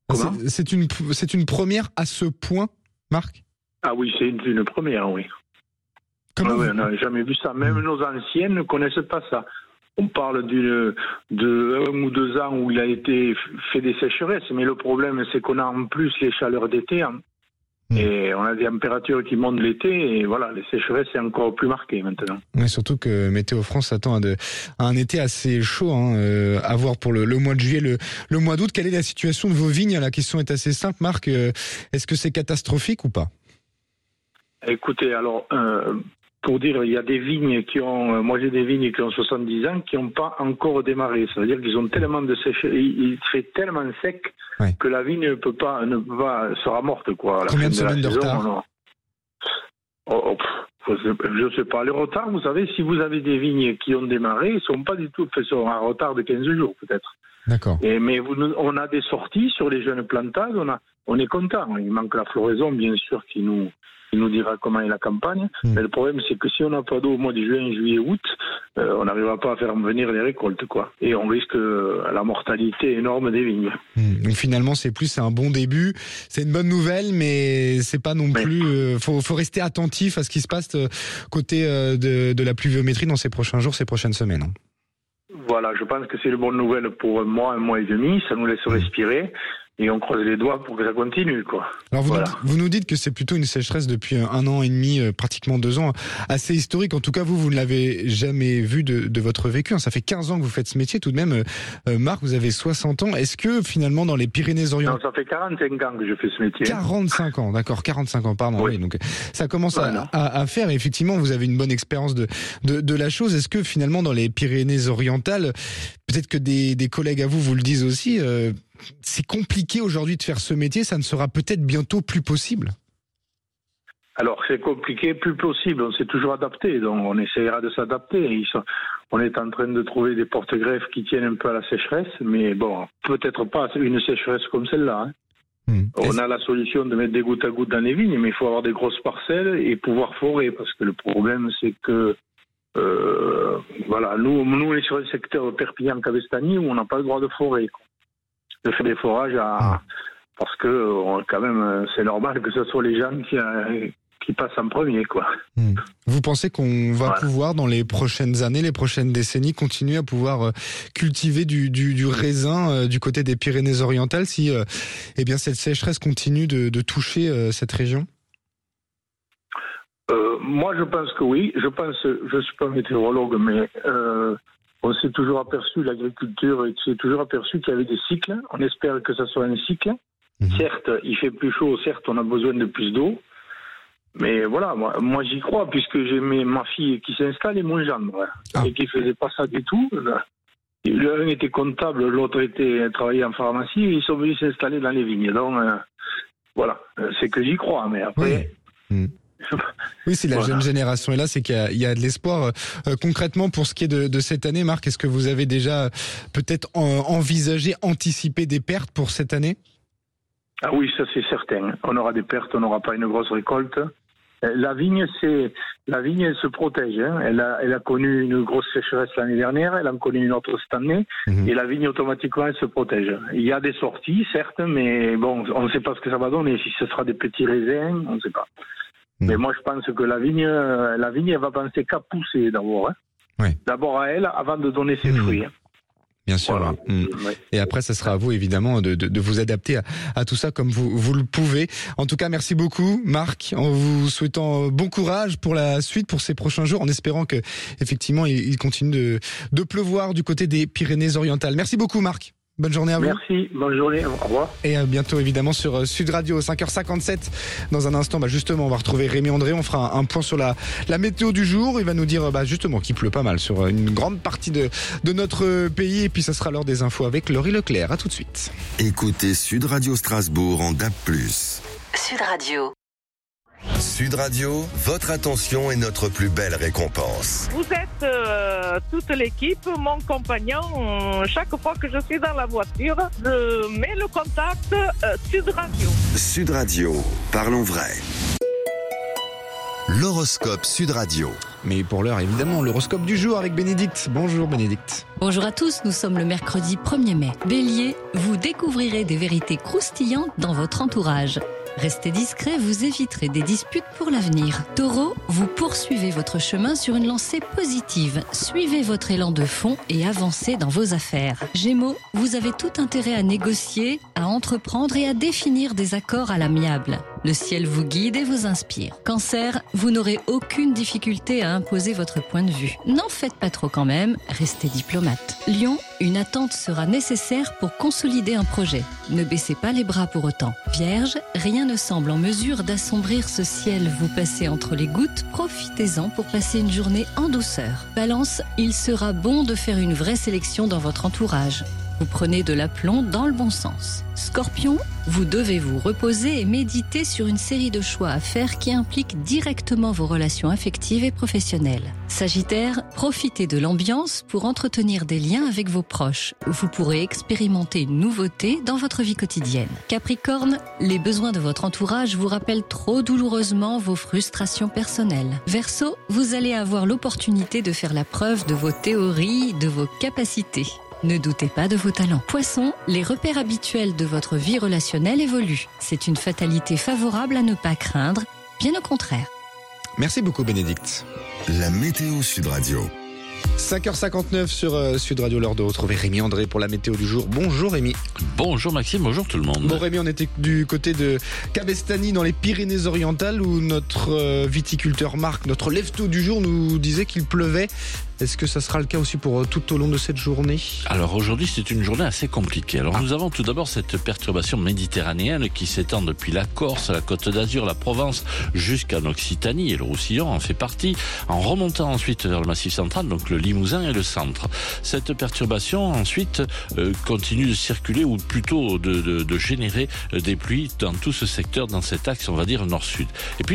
C'est une première à ce point, Marc ? Ah oui, c'est une première, oui. On n'a jamais vu ça. Même nos anciennes ne connaissent pas ça. On parle de 1 ou 2 ans où il a été fait des sécheresses, mais le problème, c'est qu'on a en plus les chaleurs d'été, hein. Et on a des températures qui montent l'été, et voilà, les sécheresses, c'est encore plus marqué maintenant. Oui, surtout que Météo France attend un été assez chaud, à voir pour le mois de juillet, le mois d'août. Quelle est la situation de vos vignes ? La question est assez simple, Marc. Est-ce que c'est catastrophique ou pas ? Écoutez, alors, pour dire, il y a des vignes moi j'ai des vignes qui ont 70 ans, qui n'ont pas encore démarré. Ça veut dire qu'ils ont tellement de sécheresse, il fait tellement sec que la vigne ne peut pas, sera morte, quoi. Combien de semaines de retard ? Je sais pas. Le retard, vous savez, si vous avez des vignes qui ont démarré, ils sont pas du tout, sont un retard de 15 jours, peut-être. D'accord. Mais on a des sorties sur les jeunes plantades, on est content. Il manque la floraison, bien sûr, qui nous dira comment est la campagne. Mais le problème, c'est que si on n'a pas d'eau au mois de juin, juillet, août, on n'arrivera pas à faire venir les récoltes, quoi. Et on risque la mortalité énorme des vignes. Donc finalement, c'est un bon début. C'est une bonne nouvelle, mais c'est pas non plus. Faut rester attentif à ce qui se passe côté de la pluviométrie dans ces prochains jours, ces prochaines semaines. Voilà, je pense que c'est une bonne nouvelle pour un mois et demi. Ça nous laisse respirer. Et on croise les doigts pour que ça continue, quoi. Alors vous nous dites que c'est plutôt une sécheresse depuis 1 an et demi, pratiquement 2 ans, assez historique. En tout cas, vous ne l'avez jamais vu de votre vécu. Ça fait 15 ans que vous faites ce métier. Tout de même, Marc, vous avez 60 ans. Est-ce que finalement, dans les Pyrénées-Orientales... Non, ça fait 45 ans que je fais ce métier. 45 ans, d'accord, 45 ans, pardon. Oui, donc ça commence à faire. Et effectivement, vous avez une bonne expérience de la chose. Est-ce que finalement, dans les Pyrénées-Orientales, peut-être que des collègues à vous le disent aussi... c'est compliqué aujourd'hui de faire ce métier, ça ne sera peut-être bientôt plus possible. Alors c'est compliqué, plus possible, on s'est toujours adapté, donc on essaiera de s'adapter. On est en train de trouver des porte-greffes qui tiennent un peu à la sécheresse, mais bon, peut-être pas une sécheresse comme celle-là. On a la solution de mettre des gouttes à gouttes dans les vignes, mais il faut avoir des grosses parcelles et pouvoir forer, parce que le problème c'est que nous on est sur le secteur Perpignan-Cavestany où on n'a pas le droit de forer, de faire des forages parce que quand même c'est normal que ce soit les gens qui passent en premier, quoi. Vous pensez qu'on va pouvoir dans les prochaines années, les prochaines décennies continuer à pouvoir cultiver du raisin du côté des Pyrénées-Orientales si cette sécheresse continue de toucher cette région? Moi je pense que oui, je suis pas météorologue, mais on s'est toujours aperçu, l'agriculture s'est toujours aperçu qu'il y avait des cycles. On espère que ça soit un cycle. Certes, il fait plus chaud, certes, on a besoin de plus d'eau. Mais voilà, moi j'y crois, puisque j'ai ma fille qui s'installe et mon gendre, et qui faisait pas ça du tout. L'un était comptable, l'autre travaillait en pharmacie, et ils sont venus s'installer dans les vignes. Donc, voilà, c'est que j'y crois, mais après... Oui, c'est la jeune génération. Et là, c'est qu'il y a de l'espoir. Concrètement, pour ce qui est de cette année, Marc, est-ce que vous avez déjà peut-être envisagé, anticipé des pertes pour cette année ? Ah oui, ça c'est certain. On aura des pertes, on n'aura pas une grosse récolte. La vigne, elle se protège. Elle a connu une grosse sécheresse l'année dernière, elle en connaît une autre cette année, et la vigne automatiquement elle se protège. Il y a des sorties, certes, mais bon, on ne sait pas ce que ça va donner. Si ce sera des petits raisins, on ne sait pas. Mais moi, je pense que la vigne, elle va penser qu'à pousser d'abord. D'abord à elle, avant de donner ses fruits. Bien sûr. Voilà. Et après, ça sera à vous, évidemment, de vous adapter à tout ça comme vous le pouvez. En tout cas, merci beaucoup, Marc, en vous souhaitant bon courage pour la suite, pour ces prochains jours, en espérant que, effectivement, il continue de pleuvoir du côté des Pyrénées-Orientales. Merci beaucoup, Marc. Bonne journée à vous. Merci, bonne journée, au revoir. Et à bientôt évidemment sur Sud Radio, 5h57. Dans un instant, justement, on va retrouver Rémi André, on fera un point sur la météo du jour. Il va nous dire justement qu'il pleut pas mal sur une grande partie de notre pays. Et puis ça sera l'heure des infos avec Laurie Leclerc. À tout de suite. Écoutez Sud Radio Strasbourg en DAB+. Sud Radio. Sud Radio, votre attention est notre plus belle récompense. Vous êtes toute l'équipe, mon compagnon. Chaque fois que je suis dans la voiture, je mets le contact Sud Radio. Sud Radio, parlons vrai. L'horoscope Sud Radio. Mais pour l'heure, évidemment, l'horoscope du jour avec Bénédicte. Bonjour Bénédicte. Bonjour à tous, nous sommes le mercredi 1er mai. Bélier, vous découvrirez des vérités croustillantes dans votre entourage. Restez discret, vous éviterez des disputes pour l'avenir. Taureau, vous poursuivez votre chemin sur une lancée positive. Suivez votre élan de fond et avancez dans vos affaires. Gémeaux, vous avez tout intérêt à négocier, à entreprendre et à définir des accords à l'amiable. Le ciel vous guide et vous inspire. Cancer, vous n'aurez aucune difficulté à imposer votre point de vue. N'en faites pas trop quand même, restez diplomate. Lion, une attente sera nécessaire pour consolider un projet. Ne baissez pas les bras pour autant. Vierge, rien ne semble en mesure d'assombrir ce ciel. Vous passez entre les gouttes, profitez-en pour passer une journée en douceur. Balance, il sera bon de faire une vraie sélection dans votre entourage. Vous prenez de l'aplomb dans le bon sens. Scorpion, vous devez vous reposer et méditer sur une série de choix à faire qui impliquent directement vos relations affectives et professionnelles. Sagittaire, profitez de l'ambiance pour entretenir des liens avec vos proches. Vous pourrez expérimenter une nouveauté dans votre vie quotidienne. Capricorne, les besoins de votre entourage vous rappellent trop douloureusement vos frustrations personnelles. Verseau, vous allez avoir l'opportunité de faire la preuve de vos théories, de vos capacités. Ne doutez pas de vos talents. Poisson, les repères habituels de votre vie relationnelle évoluent. C'est une fatalité favorable à ne pas craindre, bien au contraire. Merci beaucoup Bénédicte. La météo Sud Radio. 5h59 sur Sud Radio, l'heure de retrouver Rémi André pour la météo du jour. Bonjour Rémi. Bonjour Maxime, bonjour tout le monde. Bon Rémi, on était du côté de Cabestany dans les Pyrénées-Orientales où notre viticulteur Marc, notre lève-tôt du jour, nous disait qu'il pleuvait. Est-ce que ça sera le cas aussi pour tout au long de cette journée ? Alors aujourd'hui, c'est une journée assez compliquée. Alors nous avons tout d'abord cette perturbation méditerranéenne qui s'étend depuis la Corse, la Côte d'Azur, la Provence jusqu'en Occitanie, et le Roussillon en fait partie, en remontant ensuite vers le Massif central, donc le Limousin et le centre. Cette perturbation ensuite continue de circuler, ou plutôt de générer des pluies dans tout ce secteur, dans cet axe, on va dire nord-sud. Et puis